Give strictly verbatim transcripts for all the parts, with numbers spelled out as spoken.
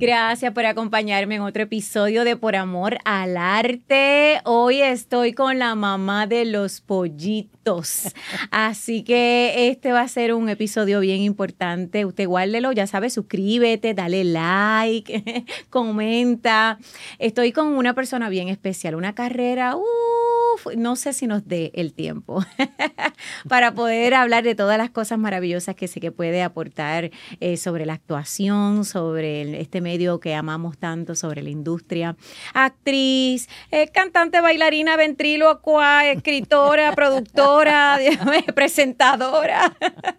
Gracias por acompañarme en otro episodio de Por Amor al Arte. Hoy estoy con la mamá de los pollitos. Así que este va a ser un episodio bien importante. Usted guárdelo, ya sabe, suscríbete, dale like, comenta. Estoy con una persona bien especial, una carrera, uff, no sé si nos dé el tiempo para poder hablar de todas las cosas maravillosas que sé que puede aportar eh, sobre la actuación, sobre el, este medio que amamos tanto, sobre la industria. Actriz, eh, cantante, bailarina, ventrílocua, escritora, productora, presentadora.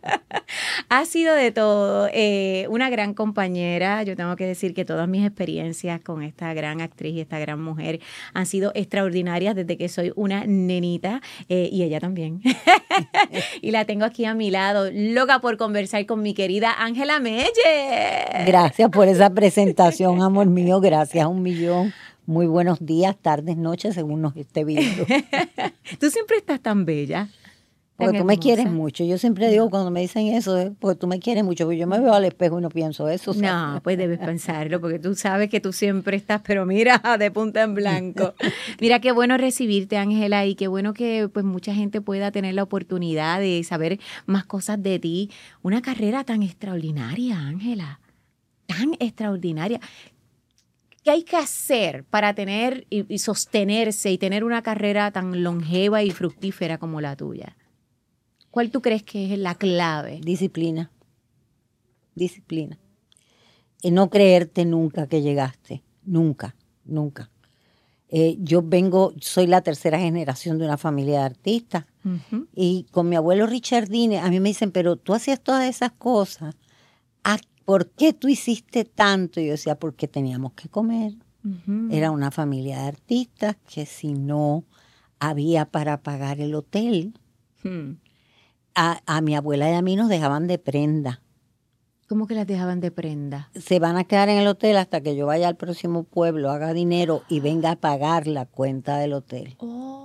Ha sido de todo. Eh, una gran compañera. Yo tengo que decir que todas mis experiencias con esta gran actriz y esta gran mujer han sido extraordinarias desde que soy una nenita eh, y ella también. Y la tengo aquí a mi lado, loca por conversar con mi querida Ángela Melle. Gracias por esa presentación, amor mío. Gracias un millón. Muy buenos días, tardes, noches, según nos esté viendo. Tú siempre estás tan bella. Porque tú me quieres mucho. Yo siempre digo cuando me dicen eso, ¿eh? Porque tú me quieres mucho. Porque yo me veo al espejo y no pienso eso. ¿sabes? No, pues debes pensarlo, porque tú sabes que tú siempre estás, pero mira, de punta en blanco. Mira, qué bueno recibirte, Ángela, y qué bueno que pues mucha gente pueda tener la oportunidad de saber más cosas de ti. Una carrera tan extraordinaria, Ángela, tan extraordinaria. ¿Qué hay que hacer para tener y, y sostenerse y tener una carrera tan longeva y fructífera como la tuya? ¿Cuál tú crees que es la clave? Disciplina. Disciplina. Y no creerte nunca que llegaste. Nunca, nunca. Eh, yo vengo, soy la tercera generación de una familia de artistas. Uh-huh. Y con mi abuelo Richardine, a mí me dicen, pero tú hacías todas esas cosas. ¿Por qué tú hiciste tanto? Y yo decía, porque teníamos que comer. Uh-huh. Era una familia de artistas que si no había para pagar el hotel, uh-huh. a, a mi abuela y a mí nos dejaban de prenda. ¿Cómo que las dejaban de prenda? Se van a quedar en el hotel hasta que yo vaya al próximo pueblo, haga dinero y venga a pagar la cuenta del hotel.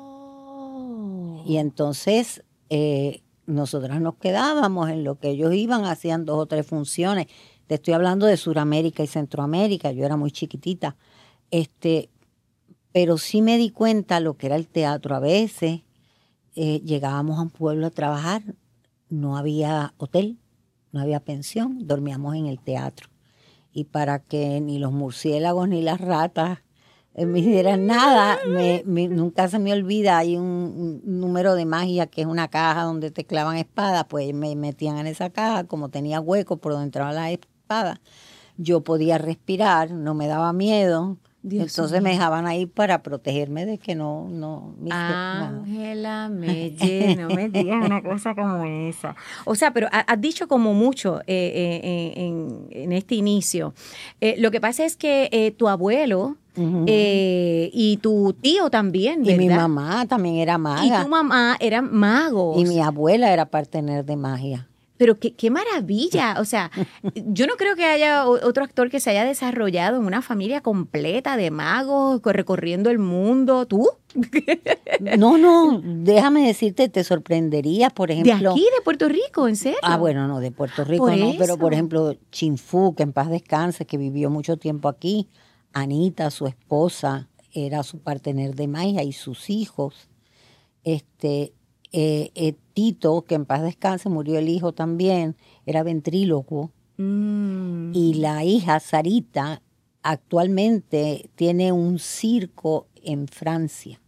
Oh. Y entonces eh, nosotras nos quedábamos en lo que ellos iban, hacían dos o tres funciones. Te estoy hablando de Sudamérica y Centroamérica, yo era muy chiquitita. Este, pero sí me di cuenta lo que era el teatro. A veces eh, llegábamos a un pueblo a trabajar, no había hotel, no había pensión, dormíamos en el teatro. Y para que ni los murciélagos ni las ratas eh, me hicieran nada, me, me, nunca se me olvida, hay un, un número de magia que es una caja donde te clavan espadas, pues me metían en esa caja, como tenía hueco por donde entraba la espada, yo podía respirar, no me daba miedo. Dios Entonces mío. Me dejaban ahí para protegerme de que no... no Ángela Melle, no me digas una cosa como esa. O sea, pero has dicho como mucho eh, eh, en, en este inicio. Eh, lo que pasa es que eh, tu abuelo uh-huh. eh, y tu tío también, ¿verdad? Y mi mamá también era maga. Y tu mamá eran magos. Y mi abuela era partener de magia. Pero qué, qué maravilla, o sea, yo no creo que haya otro actor que se haya desarrollado en una familia completa de magos recorriendo el mundo. ¿Tú? No, no, déjame decirte, te sorprenderías, por ejemplo. ¿De aquí, de Puerto Rico, en serio? Ah, bueno, no, de Puerto Rico por no, eso. Pero por ejemplo, Chinfu, que en paz descanse, que vivió mucho tiempo aquí, Anita, su esposa, era su partener de magia y sus hijos, este... Eh, eh, Tito, que en paz descanse, murió el hijo también, era ventrílocuo. Mm. Y la hija, Sarita, actualmente tiene un circo en Francia.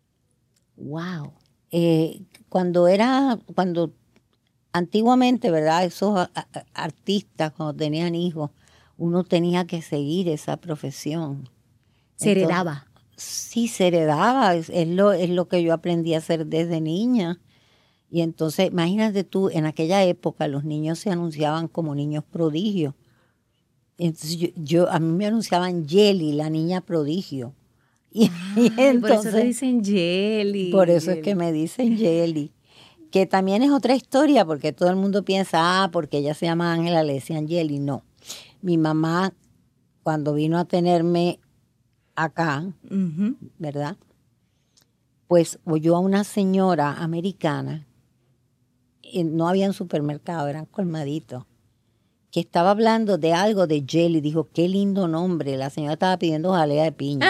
¡Wow! Eh, cuando era, cuando antiguamente, ¿verdad? Esos a, a, artistas, cuando tenían hijos, uno tenía que seguir esa profesión. Se Entonces, heredaba. Sí, se heredaba, es, es, lo, es lo que yo aprendí a hacer desde niña. Y entonces, imagínate tú, en aquella época los niños se anunciaban como niños prodigios. Entonces yo, yo a mí me anunciaban Yeli, la niña prodigio. Y, Ay, y entonces, por eso te dicen Yeli. Por eso Yeli. Es que me dicen Yeli. Que también es otra historia, porque todo el mundo piensa, ah, porque ella se llama Ángela, le decían Yeli. No. Mi mamá, cuando vino a tenerme acá, uh-huh. ¿verdad? Pues oyó a una señora americana, y no había un supermercado, eran colmaditos, que estaba hablando de algo de jelly. Dijo, qué lindo nombre. La señora estaba pidiendo jalea de piña.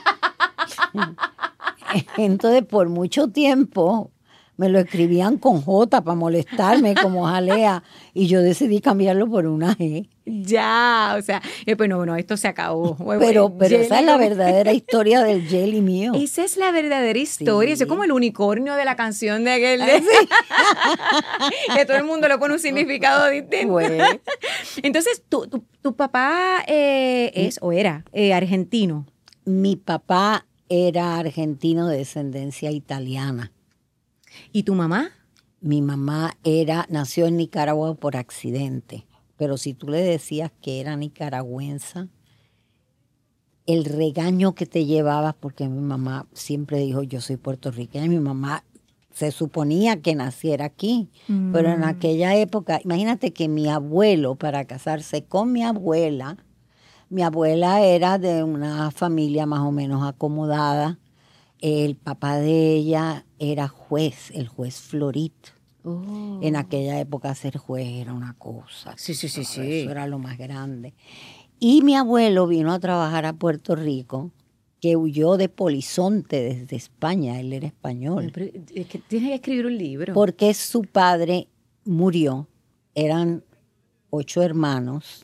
Entonces, por mucho tiempo, me lo escribían con J para molestarme como jalea. Y yo decidí cambiarlo por una G. Ya, o sea, eh, bueno, bueno, esto se acabó. Pero, pero esa es la verdadera historia del jelly mío. Esa es la verdadera historia. Sí. Eso es como el unicornio de la canción de aquel. De... Sí. Que todo el mundo le pone un significado distinto. Pues. Entonces, ¿tu, tu, tu papá eh, es o era eh, argentino? Mi papá era argentino de descendencia italiana. ¿Y tu mamá? Mi mamá era, nació en Nicaragua por accidente. Pero si tú le decías que era nicaragüense, el regaño que te llevabas, porque mi mamá siempre dijo, yo soy puertorriqueña, mi mamá se suponía que naciera aquí, mm. pero en aquella época, imagínate que mi abuelo, para casarse con mi abuela, mi abuela era de una familia más o menos acomodada, el papá de ella era juez, el juez Florit. Oh. En aquella época ser juez era una cosa. Sí, sí, sí, sí. Eso era lo más grande. Y mi abuelo vino a trabajar a Puerto Rico, que huyó de Polizonte desde España. Él era español. Pero es que tienes que escribir un libro. Porque su padre murió. Eran ocho hermanos.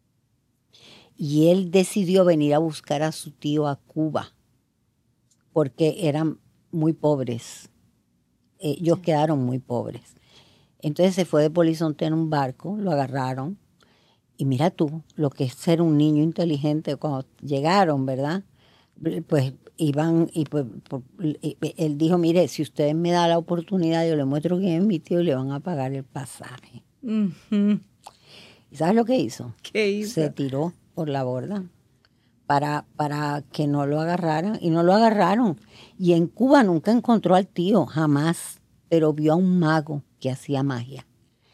Y él decidió venir a buscar a su tío a Cuba. Porque eran muy pobres. Ellos quedaron muy pobres. Entonces se fue de Polizonte en un barco, lo agarraron. Y mira tú, lo que es ser un niño inteligente cuando llegaron, ¿verdad? Pues iban, y pues por, y él dijo, mire, si ustedes me dan la oportunidad, yo le muestro quién es mi tío y le van a pagar el pasaje. Uh-huh. ¿Y sabes lo que hizo? ¿Qué hizo? Se tiró por la borda para, para que no lo agarraran. Y no lo agarraron. Y en Cuba nunca encontró al tío, jamás. Pero vio a un mago que hacía magia.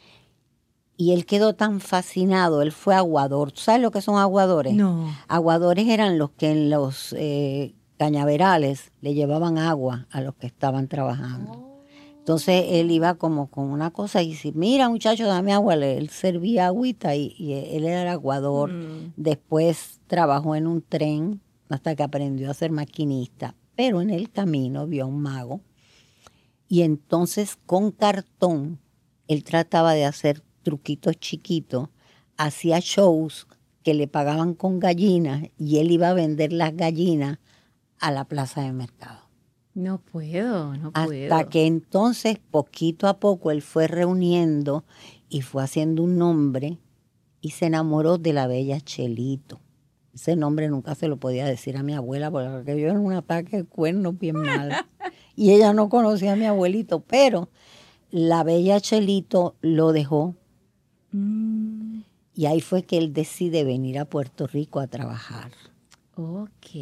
Y él quedó tan fascinado, él fue aguador. ¿Tú sabes lo que son aguadores? No. Aguadores eran los que en los eh, cañaverales le llevaban agua a los que estaban trabajando. Oh. Entonces él iba como con una cosa y decía, mira muchacho, dame agua. Él servía agüita y, y él era el aguador. Mm. Después trabajó en un tren hasta que aprendió a ser maquinista. Pero en el camino vio a un mago. Y entonces con cartón, él trataba de hacer truquitos chiquitos, hacía shows que le pagaban con gallinas y él iba a vender las gallinas a la plaza de mercado. No puedo, no puedo. Hasta que entonces, poquito a poco, él fue reuniendo y fue haciendo un nombre y se enamoró de la bella Chelito. Ese nombre nunca se lo podía decir a mi abuela porque yo era un ataque de cuernos bien mal. Y ella no conocía a mi abuelito, pero la bella Chelito lo dejó. Mm. Y ahí fue que él decide venir a Puerto Rico a trabajar. Ok.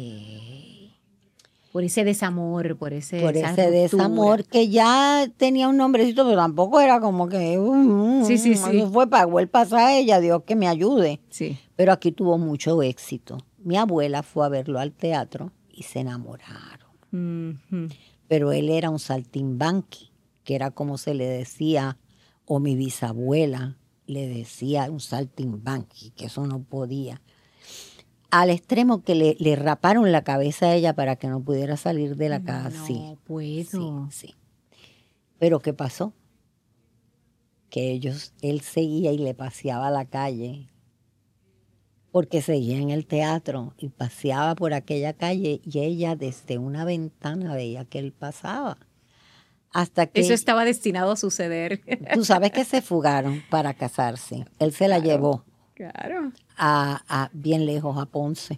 Por ese desamor, por ese Por ese desamor que ya tenía un nombrecito, pero tampoco era como que... Um, sí, sí, sí. Fue, pagó el pasaje, ella, Dios que me ayude. Sí. Pero aquí tuvo mucho éxito. Mi abuela fue a verlo al teatro y se enamoraron. Mm-hmm. Pero él era un saltimbanqui, que era como se le decía, o mi bisabuela le decía un saltimbanqui, que eso no podía. Al extremo que le, le raparon la cabeza a ella para que no pudiera salir de la casa. No sí, puedo. Sí, sí. Pero ¿qué pasó? Que ellos, él seguía y le paseaba a la calle, porque seguía en el teatro y paseaba por aquella calle y ella desde una ventana veía que él pasaba. Hasta que eso estaba destinado a suceder. Tú sabes que se fugaron para casarse. Él se la claro, llevó claro. a, a bien lejos, a Ponce.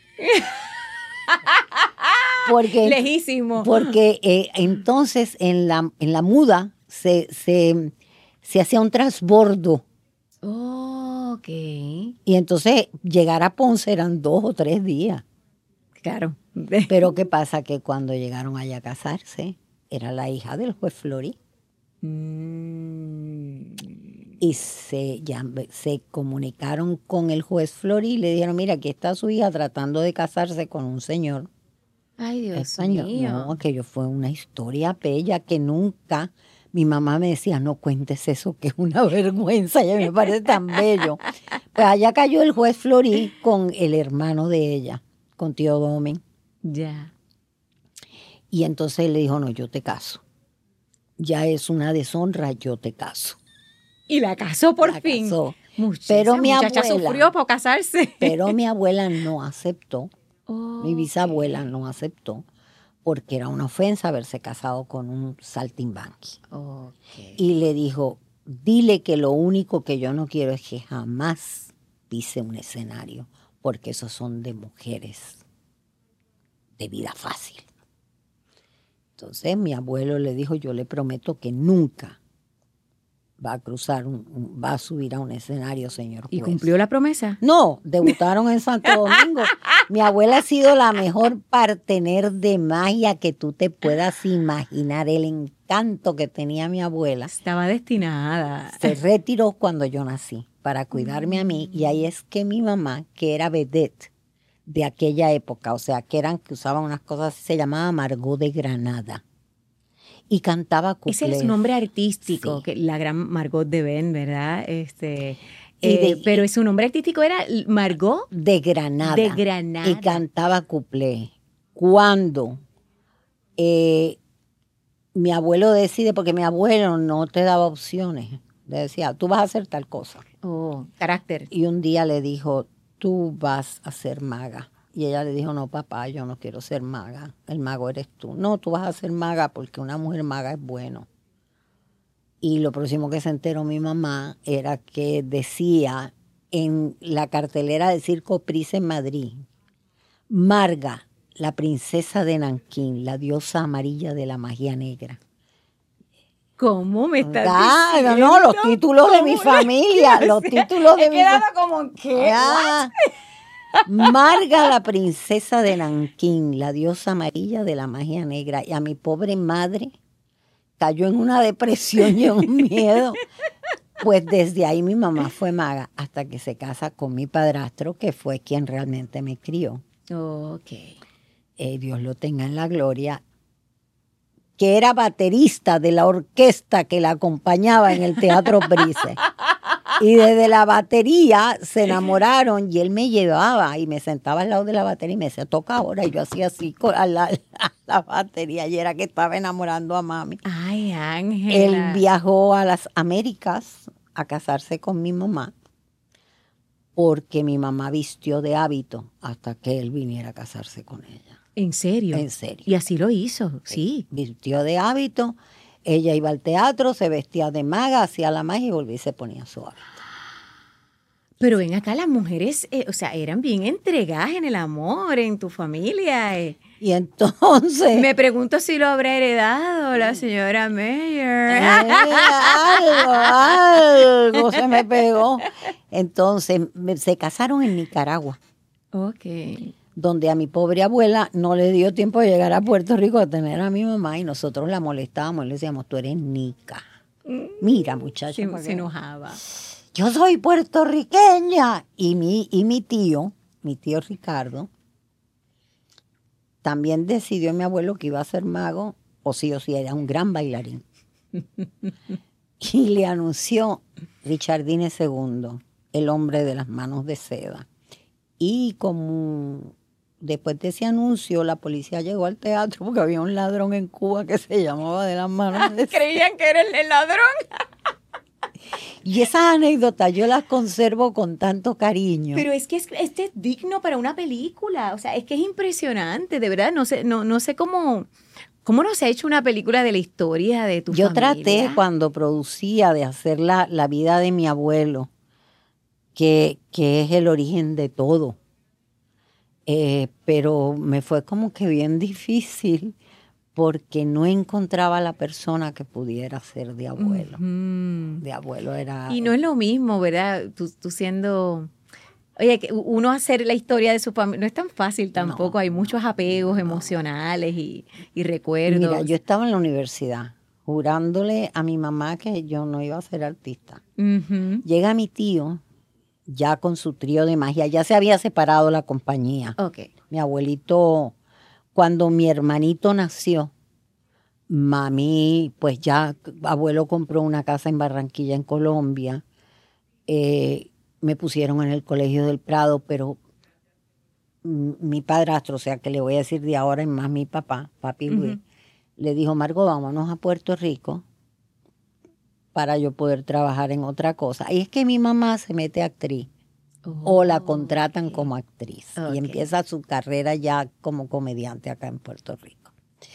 Porque, lejísimo. Porque eh, entonces en la, en la muda se, se, se hacía un transbordo. Oh, ok. Y entonces llegar a Ponce eran dos o tres días. Claro. Pero ¿qué pasa? Que cuando llegaron allá a casarse, era la hija del juez Florí. Mm. Y se, ya, se comunicaron con el juez Florí y le dijeron, mira, aquí está su hija tratando de casarse con un señor. Ay, Dios español. mío. No, aquello fue una historia bella que nunca Mi mamá me decía, no cuentes eso, que es una vergüenza, y a mí me parece tan bello. Pues allá cayó el juez Florí con el hermano de ella, con tío Domen. Ya. Y entonces él le dijo, no, yo te caso. Ya es una deshonra, yo te caso. Y la casó por La fin. casó. Muchacha, Pero mi muchacha abuela, sufrió por casarse. Pero mi abuela no aceptó, Oh, mi bisabuela ok. no aceptó, porque era una ofensa haberse casado con un saltimbanqui. Okay. Y le dijo, dile que lo único que yo no quiero es que jamás pise un escenario, porque esos son de mujeres de vida fácil. Entonces mi abuelo le dijo, yo le prometo que nunca va a cruzar, un, un- va a subir a un escenario, señor juez. ¿Y cumplió la promesa? No, debutaron en Santo Domingo. Mi abuela ha sido la mejor partener de magia que tú te puedas imaginar. El encanto que tenía mi abuela Estaba destinada. se retiró cuando yo nací para cuidarme a mí. Y ahí es que mi mamá, que era vedette de aquella época, o sea, que eran que usaban unas cosas, se llamaba Margot de Granada. Y cantaba cuplés. Ese es su nombre artístico, Sí. que la gran Margot de Ben, ¿verdad? Este, Y eh, de- pero su nombre artístico era Margot De Granada. de Granada. Y cantaba cuplé. Cuando eh, mi abuelo decide, porque mi abuelo no te daba opciones, le decía, tú vas a hacer tal cosa. Oh, carácter. Y un día le dijo, tú vas a ser maga. Y ella le dijo, no, papá, yo no quiero ser maga. El mago eres tú. No, tú vas a ser maga porque una mujer maga es bueno. Y lo próximo que se enteró mi mamá era que decía en la cartelera del Circo Price en Madrid, Marga, la princesa de Nankín, la diosa amarilla de la magia negra. ¿Cómo me estás Claro, diciendo? no, los títulos de mi ¿Cómo? familia, los títulos de He mi quedado como, ¿qué? Ah, Marga, la princesa de Nankín, la diosa amarilla de la magia negra. Y a mi pobre madre cayó en una depresión y en un miedo. Pues desde ahí mi mamá fue maga hasta que se casa con mi padrastro, que fue quien realmente me crió. Ok. Eh, Dios lo tenga en la gloria, que era baterista de la orquesta que la acompañaba en el Teatro Brice. Y desde la batería se enamoraron y él me llevaba y me sentaba al lado de la batería y me decía, toca ahora. Y yo hacía así con a la, a la batería y era que estaba enamorando a mami. Ay, Él Ángela. viajó a las Américas a casarse con mi mamá porque mi mamá vistió de hábito hasta que él viniera a casarse con ella. ¿En serio? En serio. Y así lo hizo, sí. Vistió de hábito, ella iba al teatro, se vestía de maga, hacía la magia y volvía y se ponía su hábito. Pero ven acá, las mujeres, eh, o sea, eran bien entregadas en el amor, en tu familia. eh. Y entonces... Me pregunto si lo habrá heredado la señora Meyer. Eh, algo, algo se me pegó. Entonces me- se casaron en Nicaragua, Ok. donde a mi pobre abuela no le dio tiempo de llegar a Puerto Rico a tener a mi mamá y nosotros la molestábamos y le decíamos, tú eres nica. Mira, muchacha, Se, ¿para se qué? enojaba. Yo soy puertorriqueña. Y mi, y mi tío, mi tío Ricardo, también decidió mi abuelo que iba a ser mago, o sí o sí, era un gran bailarín. Y le anunció Richardine segundo, el hombre de las manos de seda. Y como después de ese anuncio, la policía llegó al teatro porque había un ladrón en Cuba que se llamaba de las manos de seda. Creían que era el, el ladrón. Y esas anécdotas yo las conservo con tanto cariño. Pero es que es, este es digno para una película. O sea, es que es impresionante, de verdad. No sé, no, no sé cómo, cómo no se ha hecho una película de la historia de tu Yo familia. traté cuando producía de hacer la, la vida de mi abuelo, que, que es el origen de todo. Eh, pero me fue como que bien difícil porque no encontraba la persona que pudiera ser de abuelo. Ujú. De abuelo era... Y no es lo mismo, ¿verdad? Tú, tú siendo... Oye, que uno hacer la historia de su familia no es tan fácil tampoco. No, Hay muchos apegos emocionales y, y recuerdos. Mira, yo estaba en la universidad jurándole a mi mamá que yo no iba a ser artista. Ujú. Llega mi tío, ya con su trío de magia, ya se había separado la compañía. Ok. Mi abuelito, cuando mi hermanito nació, Mami, pues ya, abuelo compró una casa en Barranquilla, en Colombia. Eh, me pusieron en el Colegio del Prado, pero mi padrastro, o sea que le voy a decir de ahora en más mi papá, papi Luis, uh-huh. le dijo, Margot, vámonos a Puerto Rico para yo poder trabajar en otra cosa. Y es que mi mamá se mete actriz oh, o la contratan okay. como actriz okay. y empieza su carrera ya como comediante acá en Puerto Rico.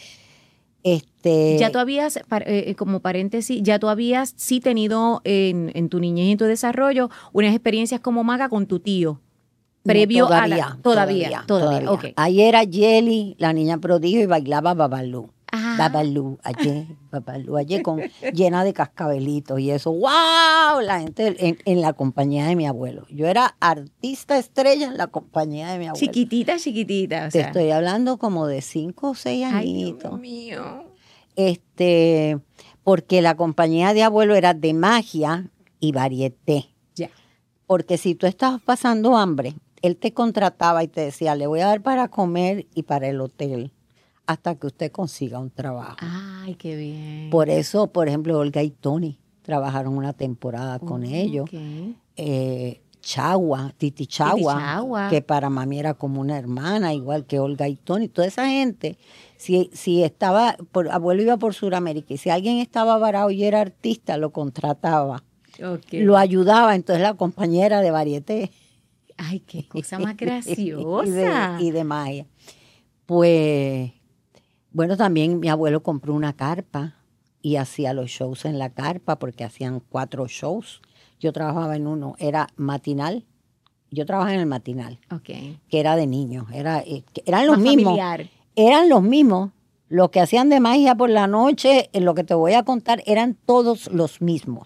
Este, ya tú habías, eh, como paréntesis, ya tú habías sí tenido en, en tu niñez y en tu desarrollo unas experiencias como maga con tu tío. Previo no, todavía, a la, todavía, todavía, todavía. todavía. Okay. Ahí era Jelly, la niña prodigio, y bailaba Babalú. Ah. Babalú, ayer, Babalú, ayer con, llena de cascabelitos y eso. ¡Wow! La gente en, en la compañía de mi abuelo. Yo era artista estrella en la compañía de mi abuelo. Chiquitita, chiquitita. O Te sea. estoy hablando como de cinco o seis añitos. Ay, Dios mío. Este, porque la compañía de abuelo era de magia y varieté. Ya. Porque si tú estabas pasando hambre, él te contrataba y te decía, le voy a dar para comer y para el hotel hasta que usted consiga un trabajo. Ay, qué bien. Por eso, por ejemplo, Olga y Tony trabajaron una temporada con oh, ellos. Okay. Eh, Chagua, Titi Chagua, Titi Chagua, que para mami era como una hermana, igual que Olga y Tony. Toda esa gente, si, si estaba, por, abuelo iba por Sudamérica y si alguien estaba varado y era artista, lo contrataba. Okay. Lo ayudaba, entonces la compañera de varieté. Ay, qué cosa más graciosa. y, de, y de magia. Pues, bueno, también mi abuelo compró una carpa y hacía los shows en la carpa porque hacían cuatro shows. Yo trabajaba en uno, era matinal. Yo trabajaba en el matinal, okay. que era de niños. Era, eran los más mismos. Familiar. Eran los mismos. Los que hacían de magia por la noche, en lo que te voy a contar, eran todos los mismos.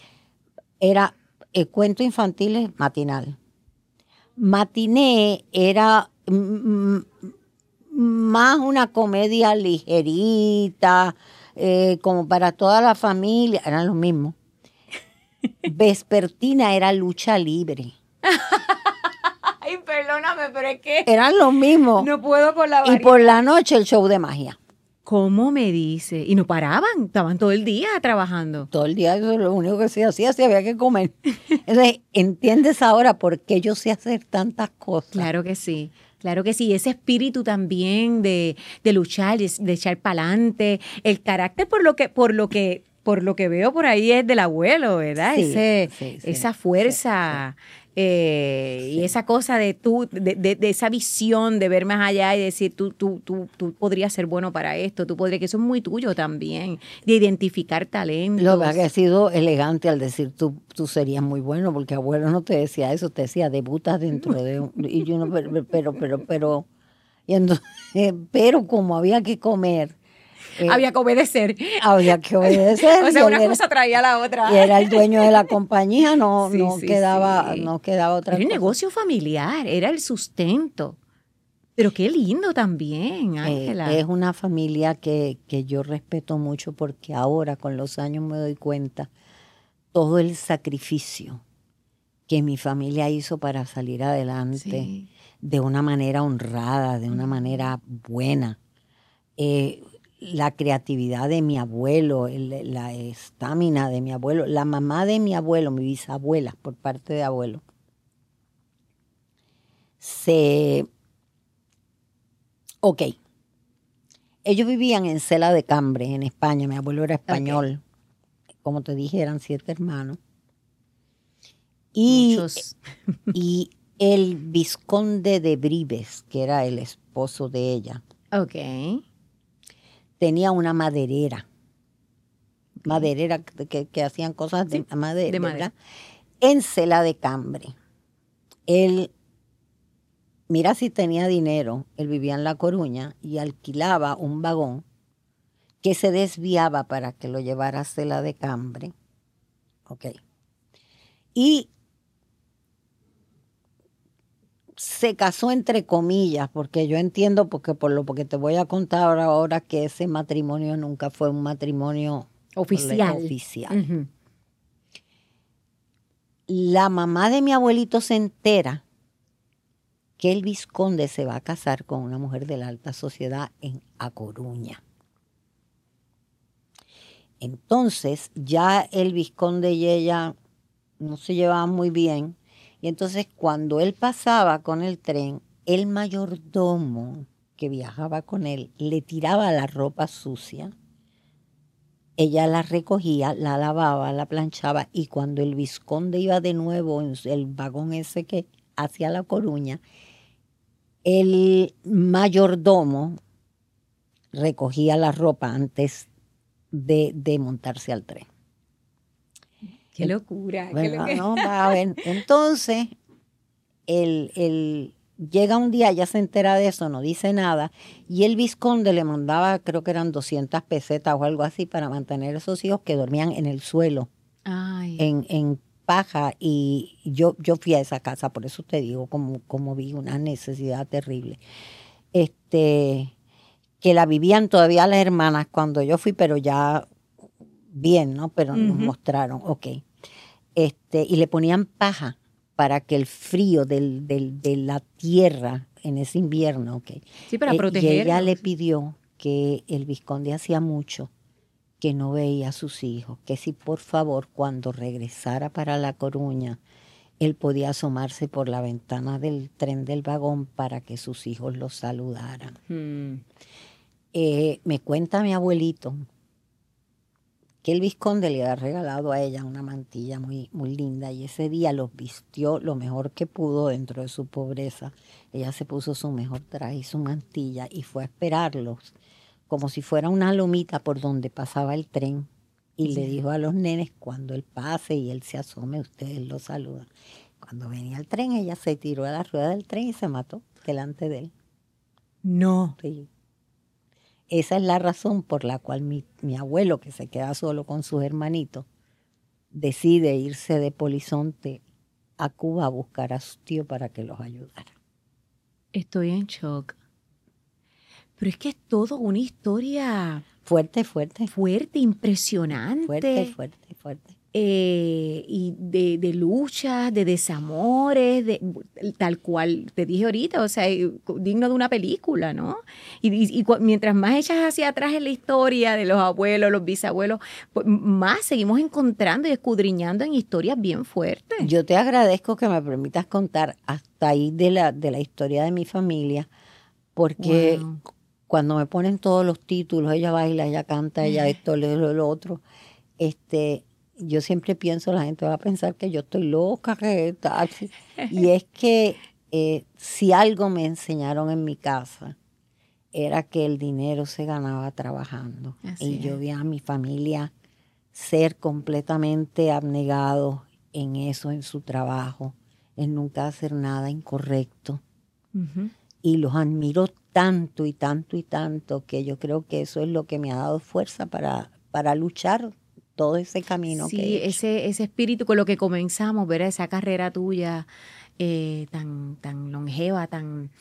Era el cuento infantil matinal. Matiné era mm, más una comedia ligerita, eh, como para toda la familia, eran los mismos. Vespertina era lucha libre. Ay, perdóname, pero es que... Eran los mismos. No puedo con la variedad. Y por la noche el show de magia. ¿Cómo me dice? Y no paraban, estaban todo el día trabajando. Todo el día, eso es lo único que se hacía, si había que comer. Entonces, ¿entiendes ahora por qué yo sé hacer tantas cosas? Claro que sí, claro que sí. Ese espíritu también de, de luchar, de, de echar para adelante, el carácter por lo que, por lo que, por lo que veo por ahí es del abuelo, ¿verdad? Sí, Ese, sí, sí, esa fuerza. Sí, sí. Eh, sí. Y esa cosa de tú, de, de, de esa visión de ver más allá y decir tú, tú, tú, tú podrías ser bueno para esto, tú podrías, que eso es muy tuyo también, de identificar talentos. Lo que ha sido elegante al decir tú, tú serías muy bueno, porque abuelo no te decía eso, te decía debutas dentro de un, y yo no, pero, pero, pero, pero, y entonces, pero como había que comer. Eh, había que obedecer. Había que obedecer. O sea, una cosa traía a la otra. Y era el dueño de la compañía, no, sí, no, sí, quedaba, sí. no quedaba otra cosa. Era cosa. un negocio familiar, era el sustento. Pero qué lindo también, Ángela. Eh, es una familia que, que yo respeto mucho porque ahora, con los años, me doy cuenta todo el sacrificio que mi familia hizo para salir adelante sí. de una manera honrada, de una manera buena. Eh, la creatividad de mi abuelo, el, la estamina de mi abuelo, la mamá de mi abuelo, mi bisabuela, por parte de abuelo, se... Ok, ellos vivían en Cela de Cambre, en España, mi abuelo era español, okay. Como te dije, eran siete hermanos. Y, Muchos. y el vizconde de Brives, que era el esposo de ella, okay. tenía una maderera, okay. maderera que, que hacían cosas de, sí, madera, de madera, en Cela de Cambre. Él, mira si tenía dinero, él vivía en La Coruña y alquilaba un vagón que se desviaba para que lo llevara a Cela de Cambre. Ok. Y se casó entre comillas, porque yo entiendo, porque por lo porque te voy a contar ahora, ahora que ese matrimonio nunca fue un matrimonio oficial. oficial. Uh-huh. La mamá de mi abuelito se entera que el vizconde se va a casar con una mujer de la alta sociedad en A Coruña. Entonces ya el vizconde y ella no se llevaban muy bien. Y entonces cuando él pasaba con el tren, el mayordomo que viajaba con él le tiraba la ropa sucia. Ella la recogía, la lavaba, la planchaba, y cuando el vizconde iba de nuevo en el vagón ese que hacia La Coruña, el mayordomo recogía la ropa antes de, de montarse al tren. ¡Qué locura! Bueno, qué loca. no, va a ver. Entonces, el, el, llega un día, ya se entera de eso, no dice nada, y el vizconde le mandaba, creo que eran doscientas pesetas o algo así, para mantener a esos hijos que dormían en el suelo, Ay. en, en paja, y yo, yo fui a esa casa, por eso te digo, como, como vi una necesidad terrible. Este, que la vivían todavía las hermanas cuando yo fui, pero ya bien, ¿no? Pero nos Ujú. mostraron, ok. Este, y le ponían paja para que el frío del, del, de la tierra en ese invierno, ok. Sí, para Eh, y protegerlos. ella le pidió que el vizconde hacía mucho que no veía a sus hijos, que si por favor cuando regresara para La Coruña, él podía asomarse por la ventana del tren del vagón para que sus hijos los saludaran. Mm. Eh, me cuenta mi abuelito que el vizconde le había regalado a ella una mantilla muy, muy linda, y ese día los vistió lo mejor que pudo dentro de su pobreza. Ella se puso su mejor traje y su mantilla y fue a esperarlos como si fuera una lomita por donde pasaba el tren, y le dijo a los nenes: cuando él pase y él se asome, ustedes lo saludan. Cuando venía el tren, ella se tiró a la rueda del tren y se mató delante de él. No. Sí. Esa es la razón por la cual mi, mi abuelo, que se queda solo con sus hermanitos, decide irse de Polizonte a Cuba a buscar a su tío para que los ayudara. Estoy en shock. Pero es que es todo una historia Fuerte, fuerte. fuerte, impresionante. Fuerte, fuerte, fuerte. Eh, y de, de luchas, de desamores, de, tal cual te dije ahorita, o sea, digno de una película, ¿no? Y, y, y mientras más echas hacia atrás en la historia de los abuelos, los bisabuelos, pues más seguimos encontrando y escudriñando en historias bien fuertes. Yo te agradezco que me permitas contar hasta ahí de la, de la historia de mi familia, porque wow, cuando me ponen todos los títulos, ella baila, ella canta, ella esto, lo, lo otro, este... yo siempre pienso, la gente va a pensar que yo estoy loca, que tal. Y es que eh, si algo me enseñaron en mi casa, era que el dinero se ganaba trabajando. Así y es. Yo vi a mi familia ser completamente abnegados en eso, en su trabajo, en nunca hacer nada incorrecto. Uh-huh. Y los admiro tanto y tanto y tanto, que yo creo que eso es lo que me ha dado fuerza para, para luchar todo ese camino sí, que he hecho. ese, ese espíritu con lo que comenzamos, ¿verdad? Esa carrera tuya eh, tan, tan longeva, tan,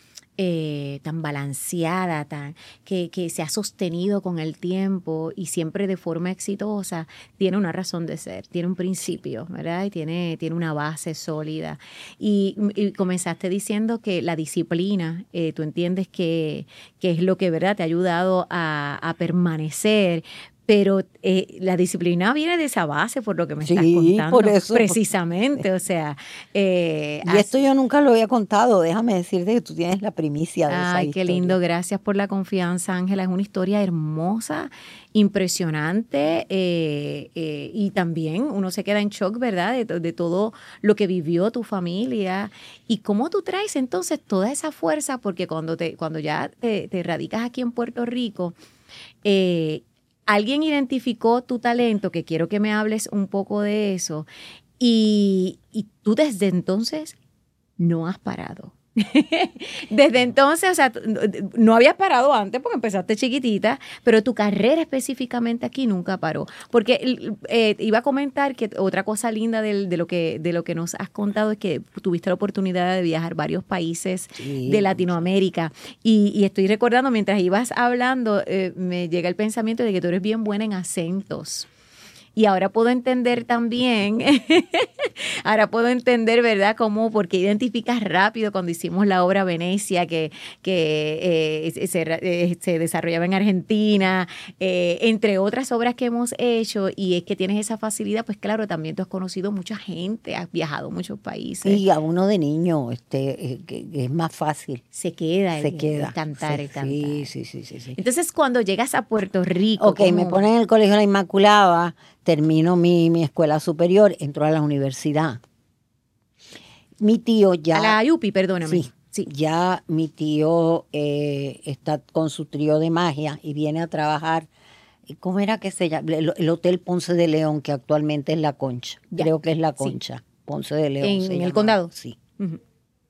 eh, tan balanceada, tan, que, que se ha sostenido con el tiempo y siempre de forma exitosa, tiene una razón de ser, tiene un principio, ¿verdad? Y tiene, tiene una base sólida. Y, y comenzaste diciendo que la disciplina, eh, tú entiendes que, que es lo que, ¿verdad?, te ha ayudado a, a permanecer. Pero eh, la disciplina viene de esa base, por lo que me sí, estás contando. Por eso, precisamente, por... o sea... Eh, y esto yo nunca lo había contado, déjame decirte que tú tienes la primicia de esa Ay, historia. qué lindo, gracias por la confianza, Ángela. Es una historia hermosa, impresionante, eh, eh, y también uno se queda en shock, ¿verdad?, de, de todo lo que vivió tu familia. Y cómo tú traes entonces toda esa fuerza, porque cuando, te, cuando ya te, te radicas aquí en Puerto Rico... Eh, alguien identificó tu talento, que quiero que me hables un poco de eso, y, y tú desde entonces no has parado. Desde entonces, o sea, no habías parado antes porque empezaste chiquitita, pero tu carrera específicamente aquí nunca paró. Porque eh, iba a comentar que otra cosa linda de, de, lo que, de lo que nos has contado es que tuviste la oportunidad de viajar a varios países sí. de Latinoamérica. Y, y estoy recordando, mientras ibas hablando, eh, me llega el pensamiento de que tú eres bien buena en acentos. Y ahora puedo entender también, ahora puedo entender, ¿verdad?, cómo, porque identificas rápido cuando hicimos la obra Venecia, que, que eh, se, eh, se desarrollaba en Argentina, eh, entre otras obras que hemos hecho, y es que tienes esa facilidad, pues claro, también tú has conocido mucha gente, has viajado a muchos países. Y a uno de niño este, eh, que, que es más fácil. Se queda, Se el, queda. el cantar, Sí, el cantar. Sí, sí, sí, sí, sí. Entonces, cuando llegas a Puerto Rico... Ok, ¿cómo? me ponen en el Colegio La Inmaculada, termino mi, mi escuela superior, entro a la universidad. Mi tío ya... A la U P I, perdóname. Sí, sí. Ya mi tío eh, está con su trío de magia y viene a trabajar, ¿cómo era que se llama? El, el Hotel Ponce de León, que actualmente es La Concha. Ya. Creo que es La Sí. Concha, Ponce de León. ¿En se el llamaba. condado? Sí. Uh-huh.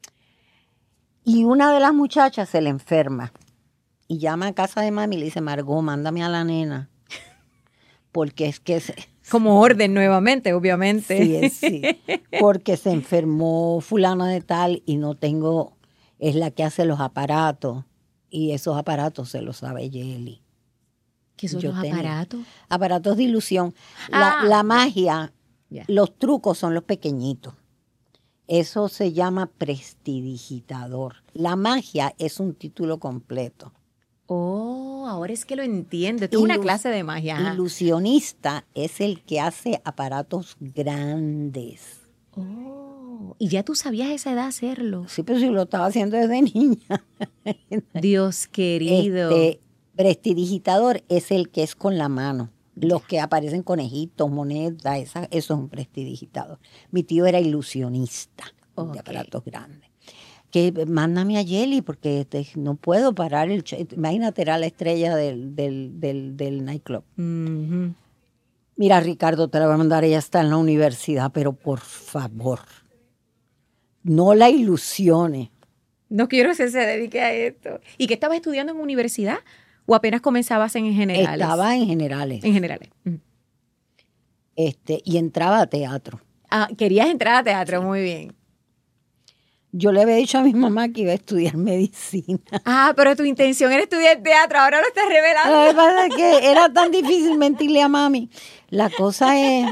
Y una de las muchachas se le enferma y llama a casa de mami y le dice, Margot, mándame a la nena. Porque es que... Se, Como orden nuevamente, obviamente. Sí, sí. Porque se enfermó fulana de tal y no tengo... Es la que hace los aparatos. Y esos aparatos se los sabe Yeli. ¿Qué son Yo los tengo aparatos? Aparatos de ilusión. La, Ah, la magia, ya. los trucos son los pequeñitos. Eso se llama prestidigitador. La magia es un título completo. Oh, ahora es que lo entiendo. Esto es una Ilus- clase de magia. Ajá. Ilusionista es el que hace aparatos grandes. Oh, y ya tú sabías a esa edad hacerlo. Sí, pero si lo estaba haciendo desde niña. Dios querido. Este, prestidigitador es el que es con la mano. Los que aparecen conejitos, monedas, esa, eso es un prestidigitador. Mi tío era ilusionista Ok. de aparatos grandes. Que mándame a Yeli porque te- no puedo parar el... ch- Imagínate, era la estrella del, del, del, del nightclub. Ujú. Mira, Ricardo, te la voy a mandar, ella está en la universidad, pero por favor, no la ilusiones. No quiero que se dedique a esto. ¿Y qué estabas estudiando en universidad? ¿O apenas comenzabas en generales? Estaba en generales. En generales. Ujú. Este, y entraba a teatro. Ah, querías entrar a teatro, muy bien. Yo le había dicho a mi mamá que iba a estudiar medicina. Ah, pero tu intención era estudiar teatro, ahora lo estás revelando. Lo que pasa es que era tan difícil mentirle a mami. La cosa es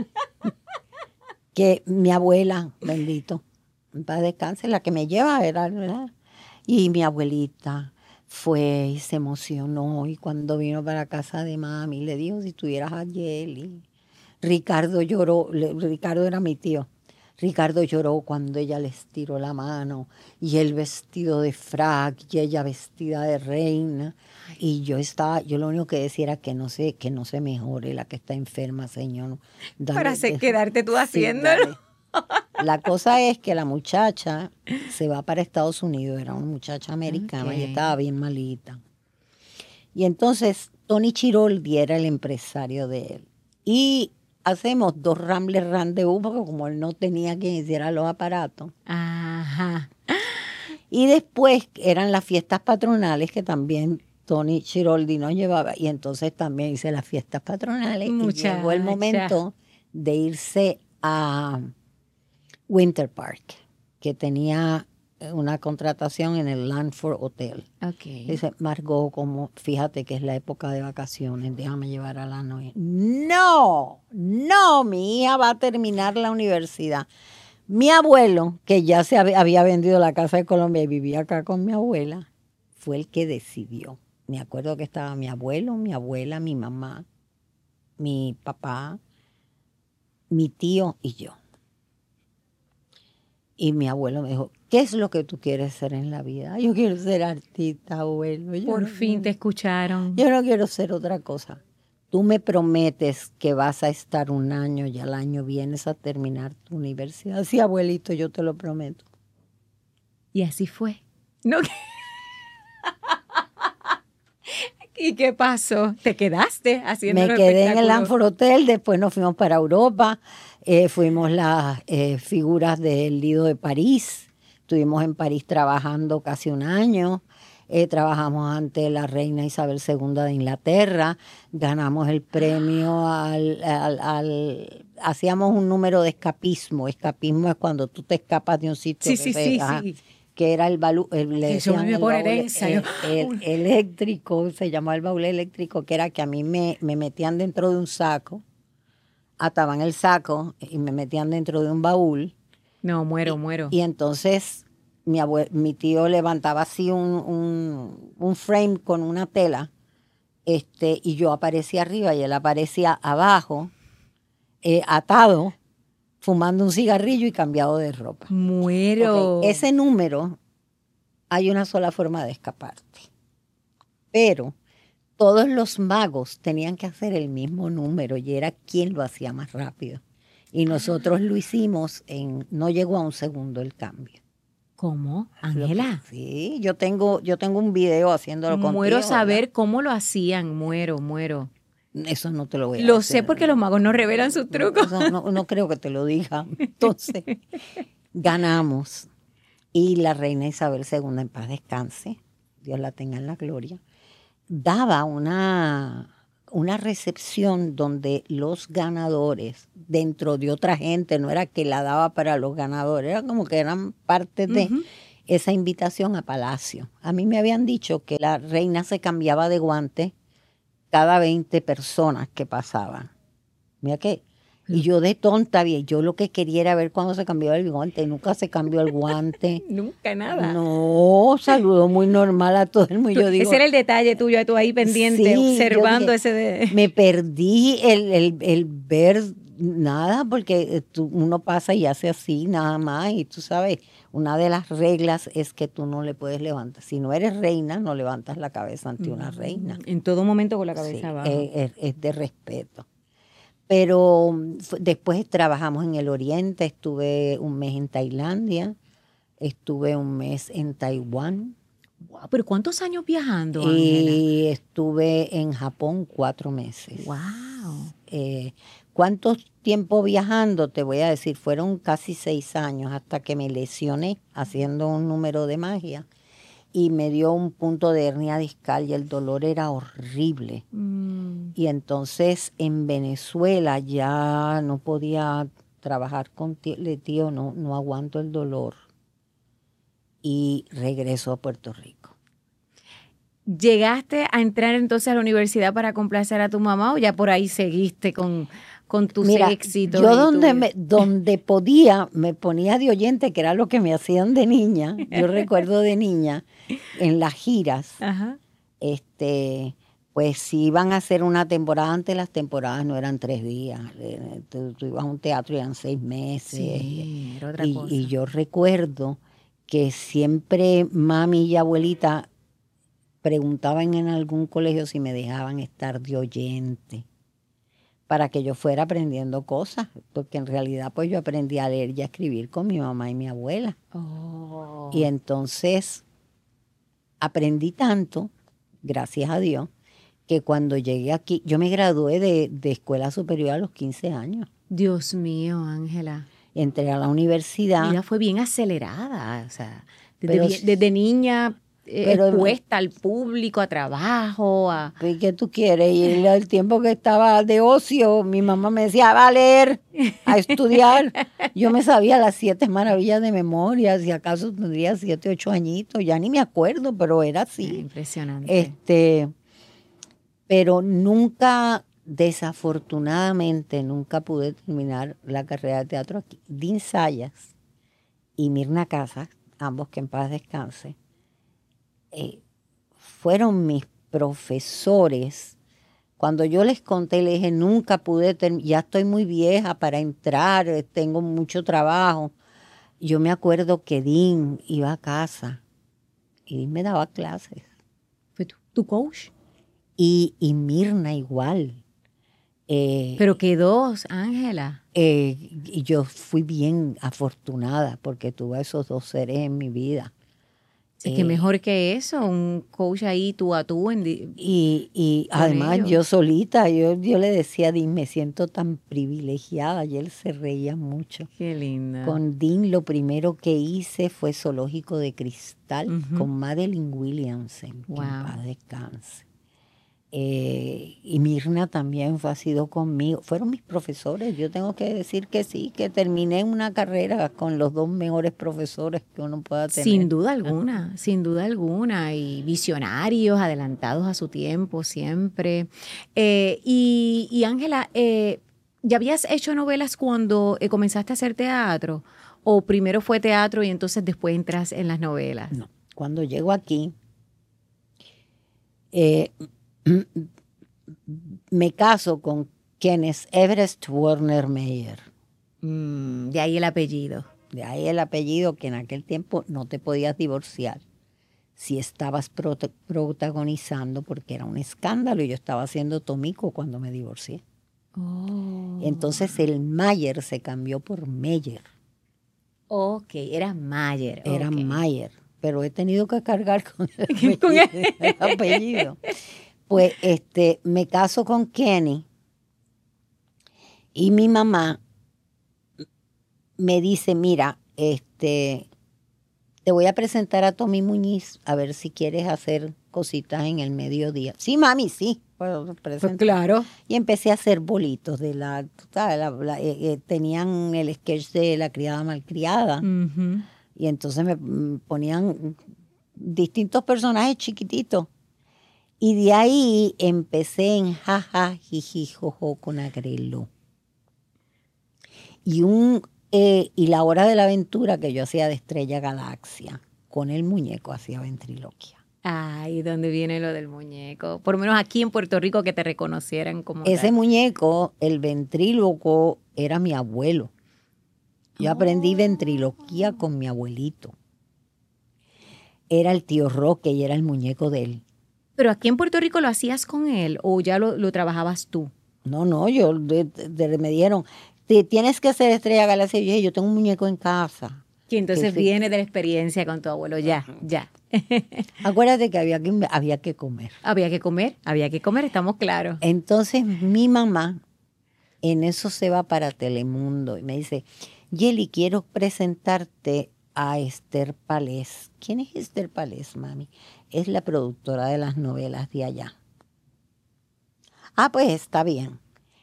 que mi abuela, bendito, en paz descanse, la que me lleva era, ¿verdad? Y mi abuelita fue y se emocionó y cuando vino para casa de mami le dijo si tuvieras a Yeli. Ricardo lloró, le- Ricardo era mi tío. Ricardo lloró cuando ella le estiró la mano y él vestido de frac y ella vestida de reina. Y yo estaba, yo lo único que decía era que no se, que no se mejore la que está enferma, Señor. Dale, Para hacer- de- quedarte tú sí, haciéndolo. dale. La cosa es que la muchacha se va para Estados Unidos, era una muchacha americana y Ok. estaba bien malita. Y entonces Tony Chiroldi era el empresario de él. Y hacemos dos Rambles Rendezvous, porque como él no tenía quien hiciera los aparatos. Ajá. Y después eran las fiestas patronales que también Tony Chiroldi nos llevaba. Y entonces también hice las fiestas patronales. Muchacha. Y llegó el momento de irse a Winter Park, que tenía una contratación en el Landford Hotel. Ok. Dice, Margot, como fíjate que es la época de vacaciones, déjame llevar a la novia. No, no, mi hija va a terminar la universidad. Mi abuelo, que ya se hab- había vendido la casa de Colombia y vivía acá con mi abuela, fue el que decidió. Me acuerdo que estaba mi abuelo, mi abuela, mi mamá, mi papá, mi tío y yo. Y mi abuelo me dijo, ¿qué es lo que tú quieres ser en la vida? Yo quiero ser artista, abuelo. Yo Por no fin te quiero- escucharon. Yo no quiero ser otra cosa. Tú me prometes que vas a estar un año y al año vienes a terminar tu universidad. Sí, abuelito, yo te lo prometo. Y así fue. No. ¿Y qué pasó? ¿Te quedaste haciendo Me los quedé en el espectáculos? Lanford Hotel, después nos fuimos para Europa, eh, fuimos las eh, figuras del Lido de París, estuvimos en París trabajando casi un año, eh, trabajamos ante la reina Isabel segunda de Inglaterra, ganamos el premio al, al, al- hacíamos un número de escapismo, escapismo es cuando tú te escapas de un sitio Sí, que sí, se- sí, ajá, sí. que era el baúl, el, le Eso decían me el por baúl, herencia, eh, yo- el- Uy. eléctrico, se llamaba el baúl eléctrico, que era que a mí me, me metían dentro de un saco, ataban el saco y me metían dentro de un baúl. No, muero, y, muero. Y entonces mi, abue- mi tío levantaba así un, un, un frame con una tela, este, y yo aparecía arriba y él aparecía abajo, eh, atado, fumando un cigarrillo y cambiado de ropa. Muero. Ok, ese número, hay una sola forma de escaparte. Pero todos los magos tenían que hacer el mismo número y era quien lo hacía más rápido. Y nosotros lo hicimos en, no llegó a un segundo el cambio. ¿Cómo? Lo que- Ángela. Sí, yo tengo, yo tengo un video haciéndolo contigo. Muero saber ¿verdad? cómo lo hacían. Muero, muero. Eso no te lo voy a Lo decir. sé porque los magos no revelan sus trucos. Eso no, no creo que te lo diga. Entonces, ganamos. Y la reina Isabel segunda, en paz descanse, Dios la tenga en la gloria, daba una, una recepción donde los ganadores, dentro de otra gente, no era que la daba para los ganadores, era como que eran parte de Ujú. esa invitación a Palacio. A mí me habían dicho que la reina se cambiaba de guante cada veinte personas que pasaban. Mira qué. Y yo de tonta, bien, yo lo que quería era ver cuándo se cambiaba el guante. Nunca se cambió el guante. Nunca nada. No, saludó muy normal a todo el mundo. Tú- Yo digo, ese era el detalle tuyo, tú ahí pendiente, sí, yo observando dije, ese de... me perdí el, el, el ver nada, porque eh, tú- uno pasa y hace así nada más. Y tú sabes, una de las reglas es que tú no le puedes levantar. Si no eres reina, no levantas la cabeza ante una reina. En todo momento con la cabeza Sí, abajo. eh, es, es de respeto. Pero mm, fu- después trabajamos en el Oriente, estuve un mes en Tailandia, estuve un mes en Taiwán Guau, pero ¿cuántos años viajando, Ángela? y estuve en Japón cuatro meses. Wow. Eh, ¿Cuánto tiempo viajando? Te voy a decir, fueron casi seis años hasta que me lesioné haciendo un número de magia y me dio un punto de hernia discal y el dolor era horrible. Mm. Y entonces en Venezuela ya no podía trabajar con tío, le tío, no, no aguanto el dolor. Y regreso a Puerto Rico. ¿Llegaste a entrar entonces a la universidad para complacer a tu mamá o ya por ahí seguiste con, con tus Mira, éxitos? yo y tu donde, vida? me, donde podía me ponía de oyente, que era lo que me hacían de niña. Yo recuerdo de niña, en las giras, Ajá. este, pues si iban a hacer una temporada, antes las temporadas no eran tres días. eh, Tú, tú ibas a un teatro y eran seis meses. Sí, era otra Y, cosa. y yo recuerdo que siempre mami y abuelita preguntaban en algún colegio si me dejaban estar de oyente para que yo fuera aprendiendo cosas, porque en realidad pues yo aprendí a leer y a escribir con mi mamá y mi abuela. Oh. Y entonces aprendí tanto, gracias a Dios, que cuando llegué aquí, yo me gradué de, de escuela superior a los quince años. Dios mío, Ángela. Entré a la universidad. Mi vida fue bien acelerada, o sea, desde, Pero bien- s- desde niña eh, pero- expuesta al público, a trabajo, a... ¿Y qué tú quieres? Y el, el tiempo que estaba de ocio, mi mamá me decía, va a leer, a estudiar. Yo me sabía las siete maravillas de memoria, si acaso tendría siete, ocho añitos, ya ni me acuerdo, pero era Ah, así. impresionante. Este, pero nunca, desafortunadamente, nunca pude terminar la carrera de teatro aquí. Dean Sayas y Mirna Casas, ambos que en paz descanse, eh, fueron mis profesores. Cuando yo les conté, les dije, nunca pude terminar, ya estoy muy vieja para entrar, eh, tengo mucho trabajo. Yo me acuerdo que Dean iba a casa y Dean me daba clases. ¿Fue tu, tu coach? Y, y Mirna igual. Eh, Pero qué dos, Ángela. eh, y yo fui bien afortunada porque tuve esos dos seres en mi vida. Sí, que Eh, mejor que eso, un coach ahí tú a tú. En di- Y, y con además ellos. yo solita, yo, yo le decía a Dean, me siento tan privilegiada, y él se reía mucho. Qué linda. Con Dean lo primero que hice fue Zoológico de Cristal, Ujú. con Madeline Williamson, que Wow. en paz descanse. Eh, y Mirna también fue, ha sido conmigo, fueron mis profesores. Yo tengo que decir que sí, que terminé una carrera con los dos mejores profesores que uno pueda tener. Sin duda alguna, sin duda alguna, y visionarios, adelantados a su tiempo siempre. Eh, y y Ángela, eh, ¿Ya habías hecho novelas cuando eh, comenzaste a hacer teatro? ¿O primero fue teatro y entonces después entras en las novelas? No, cuando llego aquí, eh, me caso con Kenneth Everest Warner Meyer. Mm, de ahí el apellido. De ahí el apellido, que en aquel tiempo no te podías divorciar si estabas prota- protagonizando, porque era un escándalo y yo estaba haciendo Tomico cuando me divorcié. Oh. Entonces el Mayer se cambió por Meyer. Ok, era Mayer. Era okay. Mayer, pero he tenido que cargar con el apellido. Con el- el apellido. Pues este, me caso con Kenny y mi mamá me dice, mira, este, te voy a presentar a Tommy Muñiz a ver si quieres hacer cositas en el mediodía. Sí, mami, sí. Pues, Pues claro. Y empecé a hacer bolitos de la, ¿sabes? La- la- eh, eh, tenían el sketch de la criada malcriada. Ujú. Y entonces me mm, ponían distintos personajes chiquititos. Y de ahí empecé en jaja, jiji, jojo con Agrelo. Y un eh, y la hora de la aventura que yo hacía de Estrella Galaxia, con el muñeco hacía ventriloquia. Ay, ¿dónde viene lo del muñeco? Por lo menos aquí en Puerto Rico que te reconocieran como Ese tal. muñeco, el ventríloco, era mi abuelo. Yo aprendí Oh. ventriloquía con mi abuelito. Era el tío Roque y era el muñeco de él. ¿Pero aquí en Puerto Rico lo hacías con él o ya lo, lo trabajabas tú? No, no, yo de- de- me dieron, "Te- tienes que hacer Estrella Galaxia". Y yo dije, yo tengo un muñeco en casa. Que entonces Que se- viene de la experiencia con tu abuelo. Ya, ya. Acuérdate que había que, había que comer. Había que comer, había que comer, estamos claros. Entonces mi mamá en eso se va para Telemundo y me dice, Yeli, quiero presentarte a Esther Palés. ¿Quién es Esther Palés, mami? Es la productora de las novelas de allá. Ah, pues está bien.